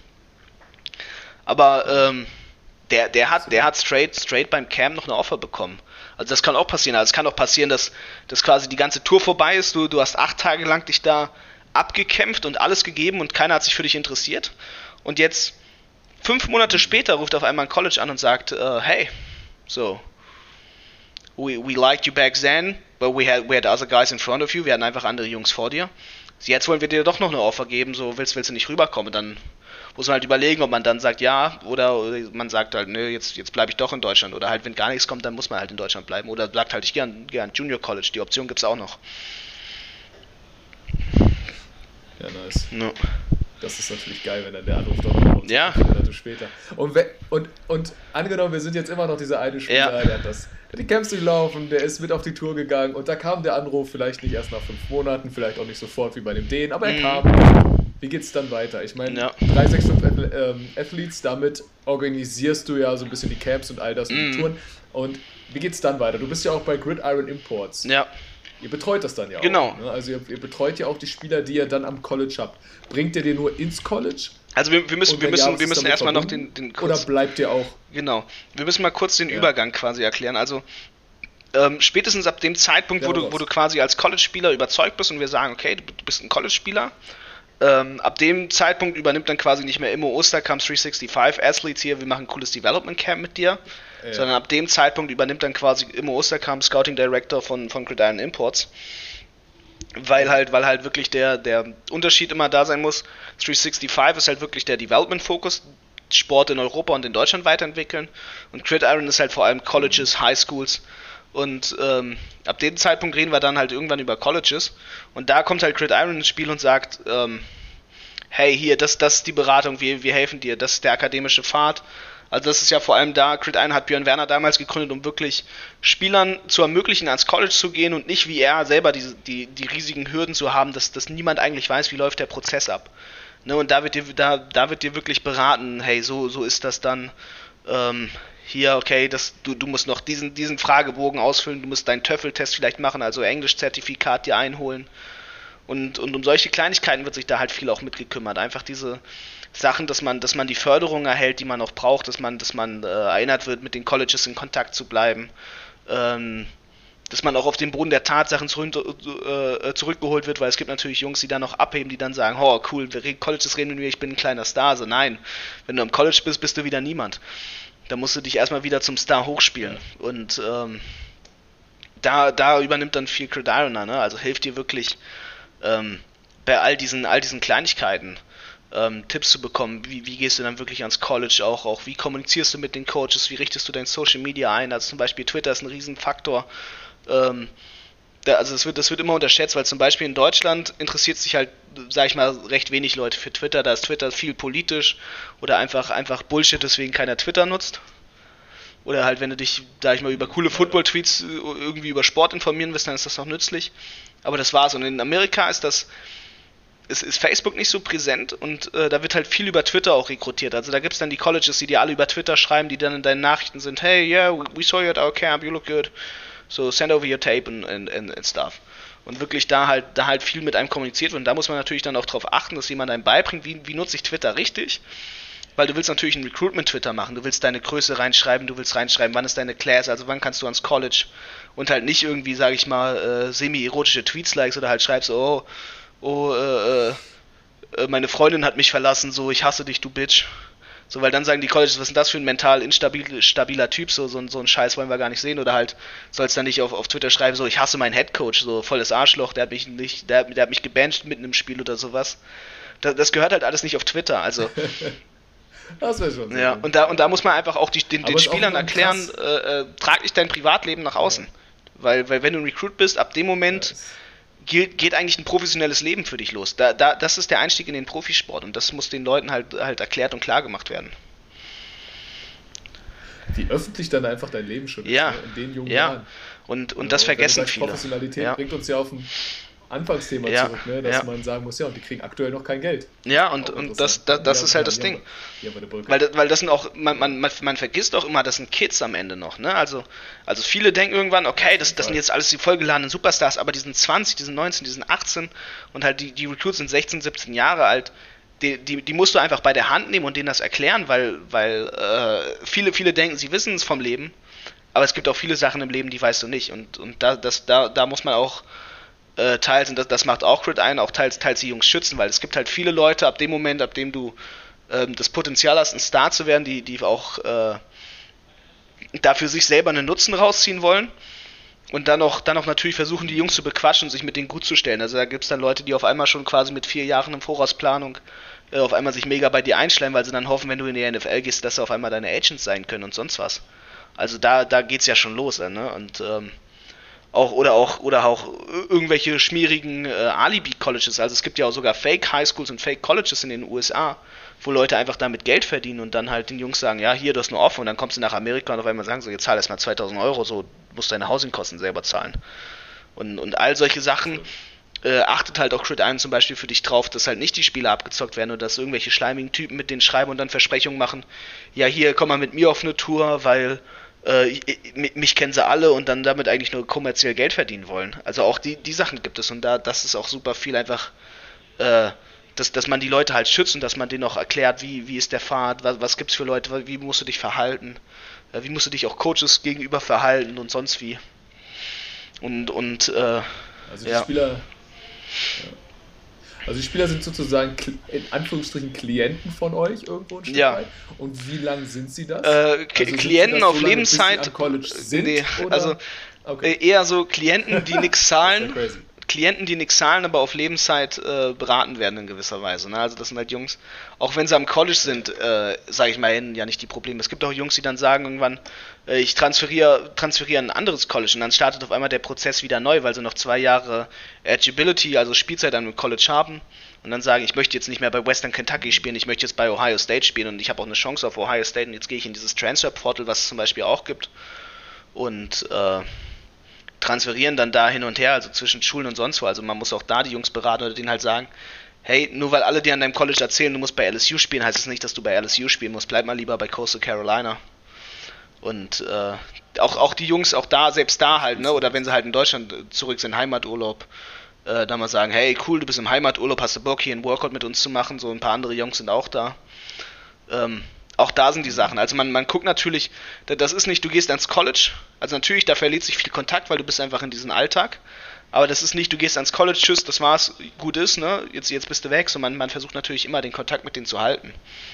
Aber, ähm, der, der hat, der hat straight, straight beim Camp noch eine Offer bekommen. Also das kann auch passieren. Also es kann auch passieren, dass, dass quasi die ganze Tour vorbei ist. Du, du hast acht Tage lang dich da abgekämpft und alles gegeben und keiner hat sich für dich interessiert. Und jetzt, fünf Monate später, ruft auf einmal ein College an und sagt, uh, hey, so, we, we liked you back then, but we had, we had other guys in front of you. Wir hatten einfach andere Jungs vor dir. Jetzt wollen wir dir doch noch eine Offer geben, so willst, willst du nicht rüberkommen. Und dann muss man halt überlegen, ob man dann sagt ja oder, oder man sagt halt, nö, jetzt, jetzt bleibe ich doch in Deutschland. Oder halt, wenn gar nichts kommt, dann muss man halt in Deutschland bleiben. Oder sagt halt, ich gehe an, geh an Junior College, die Option gibt es auch noch. Ja, nice. No. Das ist natürlich geil, wenn dann der Anruf doch noch kommt. Ja. Monate später. Und, we- und, und angenommen, wir sind jetzt immer noch dieser eine Spieler, ja. der hat das, der hat die Camps durchlaufen, der ist mit auf die Tour gegangen und da kam der Anruf vielleicht nicht erst nach fünf Monaten, vielleicht auch nicht sofort wie bei dem Dänen, aber er mhm. kam. Wie geht's dann weiter? Ich meine, ja. drei sechs fünf ähm, Athletes, damit organisierst du ja so ein bisschen die Camps und all das und mm. die Touren. Und wie geht's dann weiter? Du bist ja auch bei Gridiron Imports. Ja. Ihr betreut das dann ja genau. auch. Ne? Also ihr, ihr betreut ja auch die Spieler, die ihr dann am College habt. Bringt ihr den nur ins College? Also wir, wir müssen, wir müssen, ja, wir müssen erstmal noch den, den kurz, oder bleibt ihr auch? Genau. Wir müssen mal kurz den ja. Übergang quasi erklären. Also ähm, spätestens ab dem Zeitpunkt, ja, wo, du, wo du quasi als College-Spieler überzeugt bist und wir sagen, okay, du bist ein College-Spieler, Ähm, ab dem Zeitpunkt übernimmt dann quasi nicht mehr Immo Osterkamp dreihundertfünfundsechzig Athletes hier, wir machen ein cooles Development Camp mit dir, ja. sondern ab dem Zeitpunkt übernimmt dann quasi Immo Osterkamp, Scouting Director von, von Gridiron Imports, weil halt, weil halt wirklich der, der Unterschied immer da sein muss. dreihunderfünfundsechzig ist halt wirklich der Development-Fokus, Sport in Europa und in Deutschland weiterentwickeln, und Gridiron ist halt vor allem Colleges, High Schools. Und ähm, ab dem Zeitpunkt reden wir dann halt irgendwann über Colleges. Und da kommt halt Gridiron ins Spiel und sagt, ähm, hey, hier, das, das ist die Beratung, wir, wir helfen dir, das ist der akademische Pfad. Also das ist ja vor allem da, Gridiron hat Björn Werner damals gegründet, um wirklich Spielern zu ermöglichen, ans College zu gehen und nicht wie er selber die, die, die riesigen Hürden zu haben, dass, dass niemand eigentlich weiß, wie läuft der Prozess ab. Ne, und da wird dir, da, da wird dir wirklich beraten, hey, so, so ist das dann. Ähm, hier, okay, das, du, du musst noch diesen, diesen Fragebogen ausfüllen, du musst deinen TOEFL-Test vielleicht machen, also Englisch-Zertifikat dir einholen. Und, und um solche Kleinigkeiten wird sich da halt viel auch mitgekümmert. Einfach diese Sachen, dass man, dass man die Förderung erhält, die man auch braucht, dass man, dass man äh, erinnert wird, mit den Colleges in Kontakt zu bleiben. Ähm, dass man auch auf den Boden der Tatsachen zurück, äh, zurückgeholt wird, weil es gibt natürlich Jungs, die dann noch abheben, die dann sagen, oh cool, Colleges reden mit mir, ich bin ein kleiner Star. Also nein, wenn du im College bist, bist du wieder niemand. Da musst du dich erstmal wieder zum Star hochspielen. Und ähm, da, da übernimmt dann viel Gridirona, ne? Also hilft dir wirklich ähm, bei all diesen, all diesen Kleinigkeiten ähm, Tipps zu bekommen. Wie, wie gehst du dann wirklich ans College auch, auch? Wie kommunizierst du mit den Coaches? Wie richtest du dein Social Media ein? Also zum Beispiel Twitter ist ein Riesenfaktor. Ähm, da, also das wird, das wird immer unterschätzt, weil zum Beispiel in Deutschland interessiert sich halt, sag ich mal, recht wenig Leute für Twitter. Da ist Twitter viel politisch oder einfach, einfach Bullshit, deswegen keiner Twitter nutzt. Oder halt, wenn du dich, sag ich mal, über coole Football-Tweets irgendwie über Sport informieren willst, dann ist das noch nützlich. Aber das war's. Und in Amerika ist das, ist, ist Facebook nicht so präsent und äh, da wird halt viel über Twitter auch rekrutiert. Also da gibt's dann die Colleges, die dir alle über Twitter schreiben, die dann in deinen Nachrichten sind, hey, yeah, we saw you at our camp, you look good. So send over your tape and, and, and stuff. Und wirklich da halt, da halt viel mit einem kommuniziert wird. Und da muss man natürlich dann auch darauf achten, dass jemand einem beibringt, wie, wie nutze ich Twitter richtig. Weil du willst natürlich einen Recruitment-Twitter machen, du willst deine Größe reinschreiben, du willst reinschreiben, wann ist deine Class, also wann kannst du ans College und halt nicht irgendwie, sag ich mal, äh, semi-erotische Tweets likes oder halt schreibst, oh, oh, äh, äh, meine Freundin hat mich verlassen, so, ich hasse dich, du Bitch. So, weil dann sagen die Colleges, was ist denn das für ein mental instabil, stabiler Typ, so, so, so einen Scheiß wollen wir gar nicht sehen. Oder halt, sollst dann nicht auf, auf Twitter schreiben, so, ich hasse meinen Headcoach, so, volles Arschloch, der hat mich nicht, der, der hat mich gebancht mitten im Spiel oder sowas. Das, das gehört halt alles nicht auf Twitter, also. Das wäre schon so. Ja, und da, und da muss man einfach auch die, den, den Spielern erklären, äh, äh, trag nicht dein Privatleben nach außen. Ja. Weil, weil wenn du ein Recruit bist, ab dem Moment yes. geht, geht eigentlich ein professionelles Leben für dich los. Da, da, das ist der Einstieg in den Profisport und das muss den Leuten halt, halt erklärt und klar gemacht werden. Die öffentlich dann einfach dein Leben schon ja. in den jungen ja. Jahren. Und, und das vergessen sagst, viele. Professionalität ja. bringt uns ja auf ein Anfangsthema ja, zurück, ne? dass ja. man sagen muss, ja, und die kriegen aktuell noch kein Geld. Ja, und, und das, das, das ist halt das Ding. Weil, weil das sind auch, man, man, man vergisst auch immer, das sind Kids am Ende noch, ne? Also, also viele denken irgendwann, okay, das, das sind jetzt alles die vollgeladenen Superstars, aber die sind zwanzig, die sind neunzehn, die sind achtzehn und halt die, die Recruits sind sechzehn, siebzehn Jahre alt. Die, die, die musst du einfach bei der Hand nehmen und denen das erklären, weil, weil äh, viele, viele denken, sie wissen es vom Leben, aber es gibt auch viele Sachen im Leben, die weißt du nicht. Und, und da, das, da, da muss man auch Äh, teils, und das, das macht auch Crit ein, auch teils, teils die Jungs schützen, weil es gibt halt viele Leute, ab dem Moment, ab dem du ähm, das Potenzial hast, ein Star zu werden, die, die auch äh, dafür sich selber einen Nutzen rausziehen wollen und dann auch, dann auch natürlich versuchen, die Jungs zu bequatschen und sich mit denen gut zu stellen. Also da gibt es dann Leute, die auf einmal schon quasi mit vier Jahren im Vorausplanung äh, auf einmal sich mega bei dir einschleimen, weil sie dann hoffen, wenn du in die N F L gehst, dass sie auf einmal deine Agents sein können und sonst was. Also da, da geht's ja schon los, ne? Und ähm, Auch, oder auch oder auch irgendwelche schmierigen äh, Alibi-Colleges. Also es gibt ja auch sogar Fake-Highschools und Fake-Colleges in den U S A, wo Leute einfach damit Geld verdienen und dann halt den Jungs sagen, ja, hier, das ist nur offen. Und dann kommst du nach Amerika und auf einmal sagen so, jetzt zahl erstmal zweitausend Euro, so musst deine Housing-Kosten selber zahlen. Und, und all solche Sachen äh, achtet halt auch Crit ein zum Beispiel für dich drauf, dass halt nicht die Spieler abgezockt werden oder dass irgendwelche schleimigen Typen mit denen schreiben und dann Versprechungen machen, ja, hier, komm mal mit mir auf eine Tour, weil Äh, mich kennen sie alle und dann damit eigentlich nur kommerziell Geld verdienen wollen. Also auch die, die Sachen gibt es und da das ist auch super viel einfach, äh, dass, dass man die Leute halt schützt und dass man denen auch erklärt, wie, wie ist der Pfad, was, was gibt's für Leute, wie musst du dich verhalten, äh, wie musst du dich auch Coaches gegenüber verhalten und sonst wie. Und, und äh, also die ja. Spieler... Ja. Also die Spieler sind sozusagen in Anführungsstrichen Klienten von euch irgendwo ein Stück ja. weit. Und wie lang sind sie das? Äh, K- also Klienten das auf so lange, Lebenszeit. Bis sie am College sind, nee, oder? also okay. eher so Klienten, die nichts zahlen. Das ist ja crazy. Klienten, die nichts zahlen, aber auf Lebenszeit äh, beraten werden in gewisser Weise. Ne? Also das sind halt Jungs, auch wenn sie am College sind, äh, sage ich mal, hätten ja nicht die Probleme. Es gibt auch Jungs, die dann sagen irgendwann, äh, ich transferiere transferiere ein anderes College und dann startet auf einmal der Prozess wieder neu, weil sie noch zwei Jahre Eligibility, also Spielzeit an dem College haben und dann sagen, ich möchte jetzt nicht mehr bei Western Kentucky spielen, ich möchte jetzt bei Ohio State spielen und ich habe auch eine Chance auf Ohio State und jetzt gehe ich in dieses Transfer Portal, was es zum Beispiel auch gibt und äh, transferieren dann da hin und her, also zwischen Schulen und sonst wo. Also man muss auch da die Jungs beraten oder denen halt sagen, hey, nur weil alle dir an deinem College erzählen, du musst bei L S U spielen, heißt es nicht, dass du bei L S U spielen musst. Bleib mal lieber bei Coastal Carolina. Und äh, auch, auch die Jungs, auch da, selbst da halt, ne, oder wenn sie halt in Deutschland zurück sind, Heimaturlaub, äh, da mal sagen, hey, cool, du bist im Heimaturlaub, hast du Bock, hier einen Workout mit uns zu machen, so ein paar andere Jungs sind auch da. Ähm, auch da sind die Sachen, also man, man guckt natürlich, das ist nicht, du gehst ans College, also natürlich, da verliert sich viel Kontakt, weil du bist einfach in diesem Alltag, aber das ist nicht, du gehst ans College, tschüss, das war's, gut ist, ne, jetzt, jetzt bist du weg, so man, man versucht natürlich immer den Kontakt mit denen zu halten.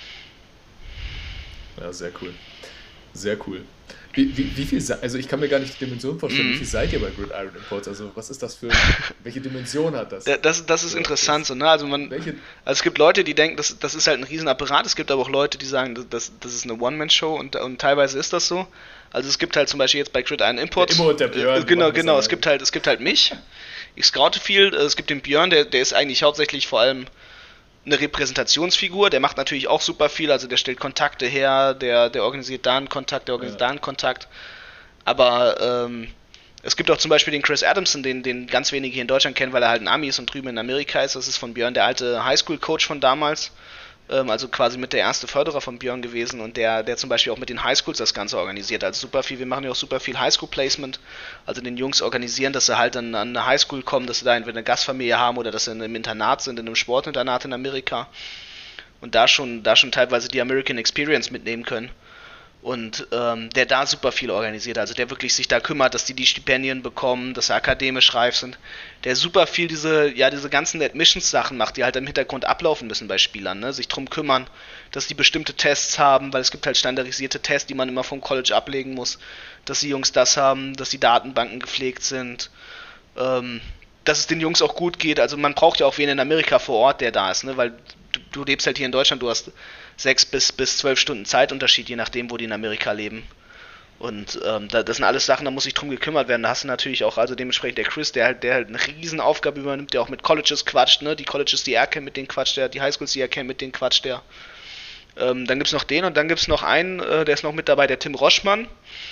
Ja, sehr cool. Sehr cool. Wie, wie, wie viel, also ich kann mir gar nicht die Dimension vorstellen, mm. wie viel seid ihr bei Gridiron Imports? Also was ist das für, welche Dimension hat das? Das, das ist so, interessant, so, ne? Also man, welche? Also es gibt Leute, die denken, das, das ist halt ein Riesenapparat, es gibt aber auch Leute, die sagen, das, das ist eine One-Man-Show und, und teilweise ist das so. Also es gibt halt zum Beispiel jetzt bei Gridiron Imports, der Immo und der Björn, äh, genau, genau, es gibt halt, es gibt halt mich, ich scoute viel, es gibt den Björn, der, der ist eigentlich hauptsächlich vor allem eine Repräsentationsfigur, der macht natürlich auch super viel, also der stellt Kontakte her, der, der organisiert da einen Kontakt, der organisiert ja. da einen Kontakt, aber ähm, es gibt auch zum Beispiel den Chris Adamson, den, den ganz wenige hier in Deutschland kennen, weil er halt ein Ami ist und drüben in Amerika ist, das ist von Björn der alte Highschool-Coach von damals, ähm, also quasi mit der erste Förderer von Björn gewesen und der, der zum Beispiel auch mit den Highschools das Ganze organisiert, also super viel, wir machen ja auch super viel Highschool-Placement, also den Jungs organisieren, dass sie halt dann an eine Highschool kommen, dass sie da entweder eine Gastfamilie haben oder dass sie in einem Internat sind, in einem Sportinternat in Amerika und da schon, da schon teilweise die American Experience mitnehmen können. Und ähm, der da super viel organisiert, also der wirklich sich da kümmert, dass die die Stipendien bekommen, dass sie akademisch reif sind, der super viel diese, ja, diese ganzen Admissions-Sachen macht, die halt im Hintergrund ablaufen müssen bei Spielern, ne? Sich drum kümmern, dass die bestimmte Tests haben, weil es gibt halt standardisierte Tests, die man immer vom College ablegen muss, dass die Jungs das haben, dass die Datenbanken gepflegt sind, ähm, dass es den Jungs auch gut geht, also man braucht ja auch wen in Amerika vor Ort, der da ist, ne? Weil du, du lebst halt hier in Deutschland, du hast sechs bis, bis zwölf Stunden Zeitunterschied, je nachdem, wo die in Amerika leben. Und ähm, da, das sind alles Sachen, da muss sich drum gekümmert werden. Da hast du natürlich auch, also dementsprechend der Chris, der halt, der halt eine riesen Aufgabe übernimmt, der auch mit Colleges quatscht, ne? Die Colleges, die er kennt, mit denen quatscht der, die Highschools, die er kennt, mit denen quatscht der. Ähm, dann gibt's noch den und dann gibt's noch einen, äh, der ist noch mit dabei, der Tim Roschmann.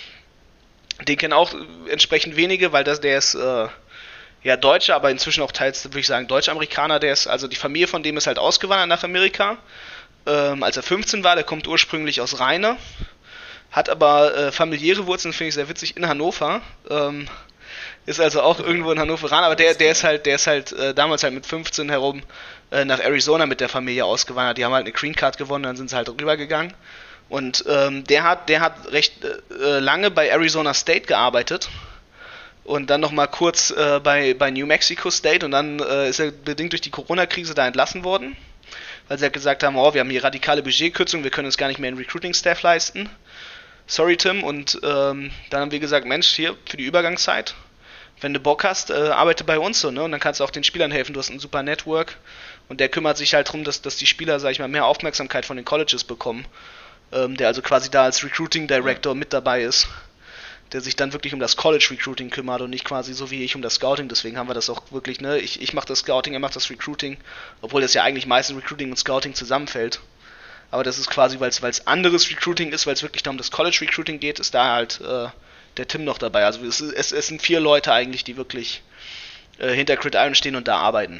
Den kennen auch äh, entsprechend wenige, weil das, der ist äh, ja Deutscher, aber inzwischen auch teils, würde ich sagen, Deutsch-Amerikaner. Der ist, also die Familie von dem ist halt ausgewandert nach Amerika. Ähm, als er fünfzehn war, der kommt ursprünglich aus Rheine, hat aber äh, familiäre Wurzeln, finde ich sehr witzig, in Hannover, ähm, ist also auch irgendwo in Hannover ran, aber der, der ist halt, der ist halt äh, damals halt mit fünfzehn herum äh, nach Arizona mit der Familie ausgewandert, die haben halt eine Green Card gewonnen, dann sind sie halt rübergegangen und ähm, der hat, der hat recht äh, lange bei Arizona State gearbeitet und dann nochmal kurz äh, bei, bei New Mexico State und dann äh, ist er bedingt durch die Corona-Krise da entlassen worden, weil sie halt gesagt haben, oh, wir haben hier radikale Budgetkürzungen, wir können uns gar nicht mehr einen Recruiting-Staff leisten. Sorry, Tim. Und ähm, dann haben wir gesagt, Mensch, hier, für die Übergangszeit, wenn du Bock hast, äh, arbeite bei uns so, ne? Und dann kannst du auch den Spielern helfen, du hast ein super Network. Und der kümmert sich halt darum, dass, dass die Spieler, sag ich mal, mehr Aufmerksamkeit von den Colleges bekommen. Ähm, der also quasi da als Recruiting-Director mit dabei ist, der sich dann wirklich um das College-Recruiting kümmert und nicht quasi so wie ich um das Scouting. Deswegen haben wir das auch wirklich, ne, ich, ich mache das Scouting, er macht das Recruiting, obwohl das ja eigentlich meistens Recruiting und Scouting zusammenfällt. Aber das ist quasi, weil es anderes Recruiting ist, weil es wirklich da um das College-Recruiting geht, ist da halt äh, der Tim noch dabei. Also es, es, es sind vier Leute eigentlich, die wirklich äh, hinter Gridiron stehen und da arbeiten.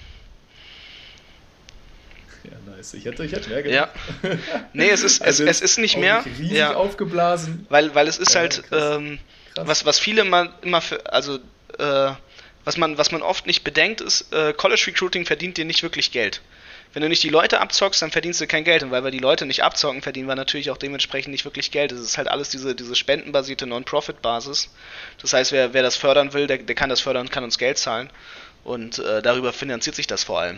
Ja, nice. Ich hätte, ich hätte mehr gedacht. Ja. Nee, es ist, also es, es ist nicht mehr. Riesig ja, aufgeblasen. Weil, weil es ist ja, halt, ähm, was, was viele immer, immer für, also, äh, was man, was man oft nicht bedenkt, ist, äh, College Recruiting verdient dir nicht wirklich Geld. Wenn du nicht die Leute abzockst, dann verdienst du kein Geld. Und weil wir die Leute nicht abzocken, verdienen wir natürlich auch dementsprechend nicht wirklich Geld. Es ist halt alles diese, diese spendenbasierte Non-Profit-Basis. Das heißt, wer, wer das fördern will, der, der kann das fördern und kann uns Geld zahlen. Und äh, darüber finanziert sich das vor allem.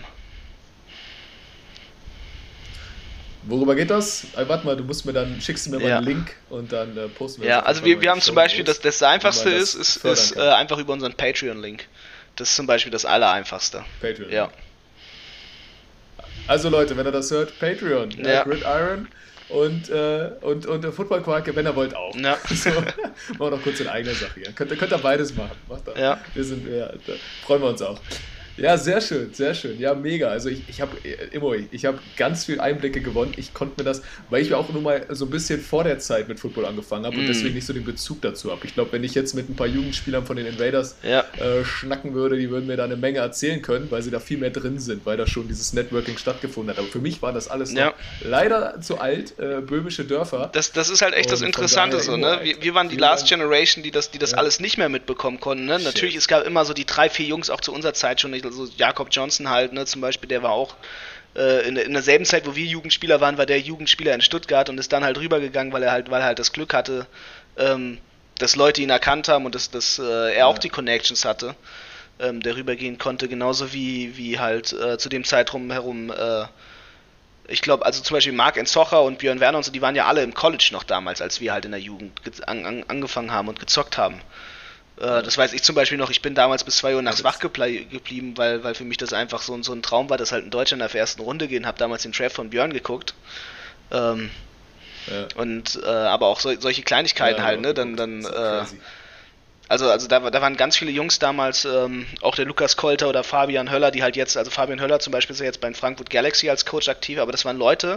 Worüber geht das? Äh, warte mal, du musst mir dann, schickst du mir mal ja. einen Link und dann äh, posten wir ja, das. Ja, also wir, wir haben zum Beispiel, das, das Einfachste das ist, ist, ist äh, einfach über unseren Patreon-Link. Das ist zum Beispiel das Allereinfachste. Patreon. Ja. Also Leute, wenn ihr das hört, Patreon, ja. Ja, Gridiron und, äh, und, und Football Quark, wenn ihr wollt auch. Ja. So, machen wir doch kurz in eigener Sache hier. Könnt, könnt ihr beides machen. Macht da. Ja. Wir sind, ja, da freuen wir uns auch. Ja, sehr schön, sehr schön. Ja, mega. Also ich, ich habe immer, ich habe ganz viel Einblicke gewonnen. Ich konnte mir das, weil ich auch nur mal so ein bisschen vor der Zeit mit Football angefangen habe und mm. deswegen nicht so den Bezug dazu habe. Ich glaube, wenn ich jetzt mit ein paar Jugendspielern von den Invaders ja. äh, schnacken würde, die würden mir da eine Menge erzählen können, weil sie da viel mehr drin sind, weil da schon dieses Networking stattgefunden hat. Aber für mich war das alles ja. noch leider zu alt, äh, böhmische Dörfer. Das, das ist halt echt und das Interessante so, ne? Wir, wir waren die Last Generation, die das, die das ja. alles nicht mehr mitbekommen konnten, ne? Natürlich, es gab immer so die drei, vier Jungs auch zu unserer Zeit schon, also Jakob Johnson halt, ne, zum Beispiel, der war auch äh, in, in derselben Zeit, wo wir Jugendspieler waren, war der Jugendspieler in Stuttgart und ist dann halt rübergegangen, weil er halt, weil er halt das Glück hatte, ähm, dass Leute ihn erkannt haben und dass, dass äh, er ja. auch die Connections hatte, ähm, der rübergehen konnte, genauso wie, wie halt äh, zu dem Zeitraum herum, äh, ich glaube, also zum Beispiel Marc Enzocher und Björn Werner und so, die waren ja alle im College noch damals, als wir halt in der Jugend ge- an, an, angefangen haben und gezockt haben. Das weiß ich zum Beispiel noch, ich bin damals bis zwei Uhr nachts wach geble- geblieben, weil, weil für mich das einfach so, so ein Traum war, dass halt in Deutschland auf der ersten Runde gehen, habe damals den Draft von Björn geguckt. Ähm, ja. Und äh, aber auch so, solche Kleinigkeiten ja, halt, ne? Dann, dann äh, also, also da, da waren ganz viele Jungs damals, ähm, auch der Lukas Kolter oder Fabian Höller, die halt jetzt, also Fabian Höller zum Beispiel ist ja jetzt beim Frankfurt Galaxy als Coach aktiv, aber das waren Leute,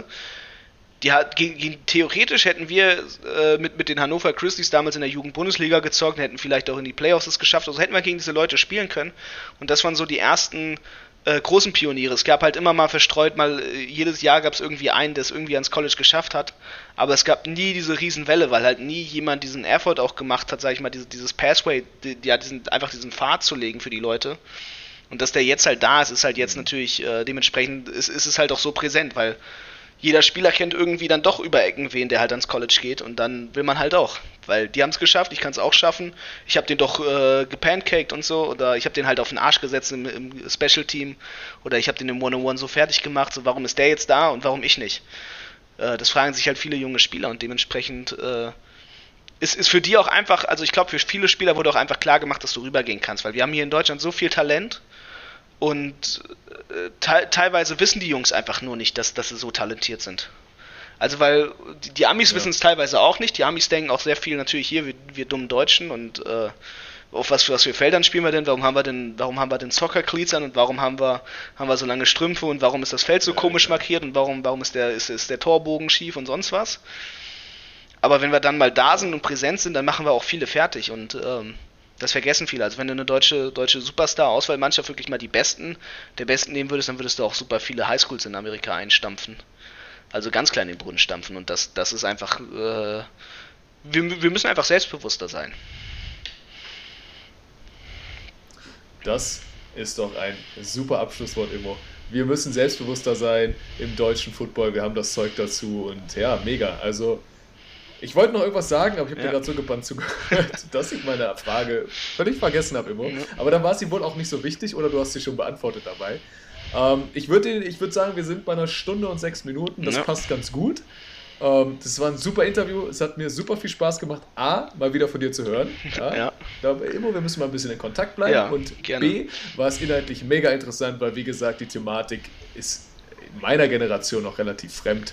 die hat, theoretisch hätten wir äh, mit, mit den Hannover Grizzlies damals in der Jugend-Bundesliga gezockt, hätten vielleicht auch in die Playoffs es geschafft, also hätten wir gegen diese Leute spielen können. Und das waren so die ersten äh, großen Pioniere. Es gab halt immer mal verstreut, mal äh, jedes Jahr gab es irgendwie einen, der es irgendwie ans College geschafft hat, aber es gab nie diese Riesenwelle, weil halt nie jemand diesen Effort auch gemacht hat, sag ich mal, diese, dieses Pathway, die, die, ja, diesen, einfach diesen Pfad zu legen für die Leute. Und dass der jetzt halt da ist, ist halt jetzt natürlich, äh, dementsprechend ist, ist es halt auch so präsent, weil jeder Spieler kennt irgendwie dann doch über Ecken wen, der halt ans College geht und dann will man halt auch, weil die haben es geschafft, ich kann es auch schaffen, ich habe den doch äh, gepancaked und so oder ich habe den halt auf den Arsch gesetzt im, im Special Team oder ich habe den im One-on-One so fertig gemacht, so warum ist der jetzt da und warum ich nicht? Äh, das fragen sich halt viele junge Spieler und dementsprechend äh, ist, ist für die auch einfach, also ich glaube für viele Spieler wurde auch einfach klar gemacht, dass du rübergehen kannst, weil wir haben hier in Deutschland so viel Talent. Und äh, te- teilweise wissen die Jungs einfach nur nicht, dass, dass sie so talentiert sind. Also weil die, die Amis ja. wissen es teilweise auch nicht. Die Amis denken auch sehr viel natürlich hier, wir, wir dummen Deutschen und äh, auf was für, was für Feldern spielen wir denn? Warum haben wir denn, warum haben wir denn Soccer-Cleats an und warum haben wir, haben wir so lange Strümpfe und warum ist das Feld so ja, komisch ja. markiert und warum, warum ist der, ist, ist der Torbogen schief und sonst was? Aber wenn wir dann mal da sind und präsent sind, dann machen wir auch viele fertig und ähm, das vergessen viele. Also wenn du eine deutsche, deutsche Superstar-Auswahlmannschaft wirklich mal die Besten der Besten nehmen würdest, dann würdest du auch super viele Highschools in Amerika einstampfen. Also ganz klein in den Brunnen stampfen. Und das, das ist einfach, äh, wir, wir müssen einfach selbstbewusster sein. Das ist doch ein super Abschlusswort, Immo. Wir müssen selbstbewusster sein im deutschen Football. Wir haben das Zeug dazu und ja, mega. Also ich wollte noch irgendwas sagen, aber ich habe ja. dir gerade so gebannt zugehört, dass ich meine Frage völlig vergessen habe immer. Mhm. Aber dann war sie wohl auch nicht so wichtig oder du hast sie schon beantwortet dabei. Ähm, ich würde ich würd sagen, wir sind bei einer Stunde und sechs Minuten. Das ja. passt ganz gut. Ähm, das war ein super Interview. Es hat mir super viel Spaß gemacht, A, mal wieder von dir zu hören. Ja. ja. Da, immer, wir müssen mal ein bisschen in Kontakt bleiben. Ja, und gerne. B, war es inhaltlich mega interessant, weil wie gesagt, die Thematik ist in meiner Generation noch relativ fremd.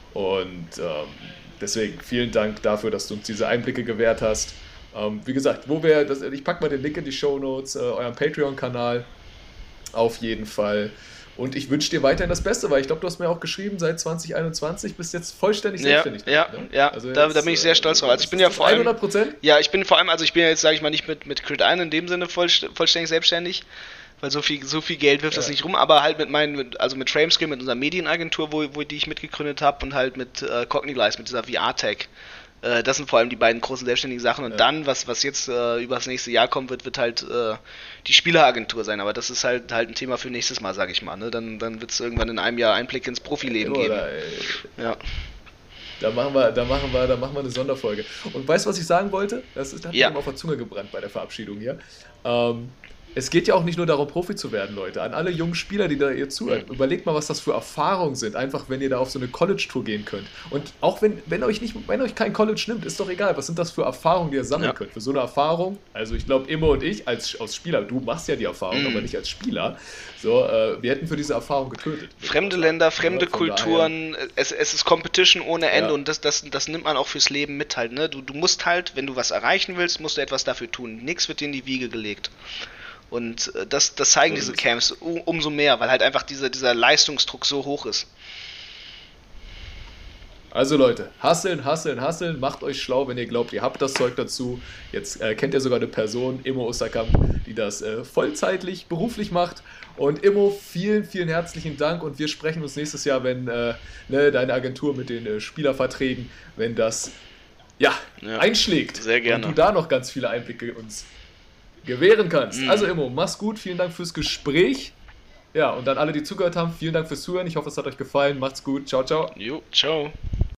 Und ähm, deswegen vielen Dank dafür, dass du uns diese Einblicke gewährt hast. Ähm, wie gesagt, wo wir, das, ich packe mal den Link in die Shownotes, äh, euren Patreon-Kanal auf jeden Fall. Und ich wünsche dir weiterhin das Beste, weil ich glaube, du hast mir auch geschrieben, seit zwanzig einundzwanzig bist jetzt vollständig ja, selbstständig. Ja, ne? ja, also da, jetzt, da bin ich sehr stolz drauf. Also ich bin ja vor allem hundert Prozent? Ja, ich bin vor allem, also ich bin ja jetzt, sage ich mal, nicht mit, mit Crit ein in dem Sinne voll, vollständig selbstständig, weil so viel, so viel Geld wirft ja. das nicht rum, aber halt mit meinen, mit, also mit Frameskill, mit unserer Medienagentur, wo, wo die ich mitgegründet habe und halt mit äh, Cogniglize, mit dieser V R-Tech. Äh, das sind vor allem die beiden großen selbstständigen Sachen und ja. dann, was, was jetzt äh, über das nächste Jahr kommen wird, wird halt äh, die Spieleragentur sein, aber das ist halt halt ein Thema für nächstes Mal, sag ich mal, ne? Dann, dann wird es irgendwann in einem Jahr Einblick ins Profileben geben. Da, ja. Da machen wir, da machen wir, da machen wir eine Sonderfolge. Und weißt du, was ich sagen wollte? Das ist, hat ja. mir auf der Zunge gebrannt bei der Verabschiedung hier. Ähm, Es geht ja auch nicht nur darum, Profi zu werden, Leute. An alle jungen Spieler, die da ihr zuhören, überlegt mal, was das für Erfahrungen sind, einfach wenn ihr da auf so eine College-Tour gehen könnt. Und auch wenn, wenn euch nicht, wenn euch kein College nimmt, ist doch egal, was sind das für Erfahrungen, die ihr sammeln ja. könnt. Für so eine Erfahrung, also ich glaube, Immo und ich als, als Spieler, du machst ja die Erfahrung, mm. aber nicht als Spieler, so, äh, wir hätten für diese Erfahrung getötet. Fremde Länder, fremde Kulturen, es, es ist Competition ohne Ende ja. und das, das, das nimmt man auch fürs Leben mit halt. Ne? Du, du musst halt, wenn du was erreichen willst, musst du etwas dafür tun. Nichts wird dir in die Wiege gelegt. Und äh, das, das zeigen so diese Camps um, umso mehr, weil halt einfach diese, dieser Leistungsdruck so hoch ist. Also Leute, hasseln, hasseln, hasseln, macht euch schlau, wenn ihr glaubt, ihr habt das Zeug dazu. Jetzt äh, kennt ihr sogar eine Person, Immo Osterkamp, die das äh, vollzeitlich, beruflich macht. Und Immo, vielen, vielen herzlichen Dank und wir sprechen uns nächstes Jahr, wenn äh, ne, deine Agentur mit den äh, Spielerverträgen, wenn das ja, ja, einschlägt. Sehr gerne. Und du da noch ganz viele Einblicke uns gewähren kannst. Mhm. Also Immo, mach's gut, vielen Dank fürs Gespräch. Ja, und dann alle, die zugehört haben, vielen Dank fürs Zuhören. Ich hoffe, es hat euch gefallen. Macht's gut. Ciao, ciao. Jo, ciao.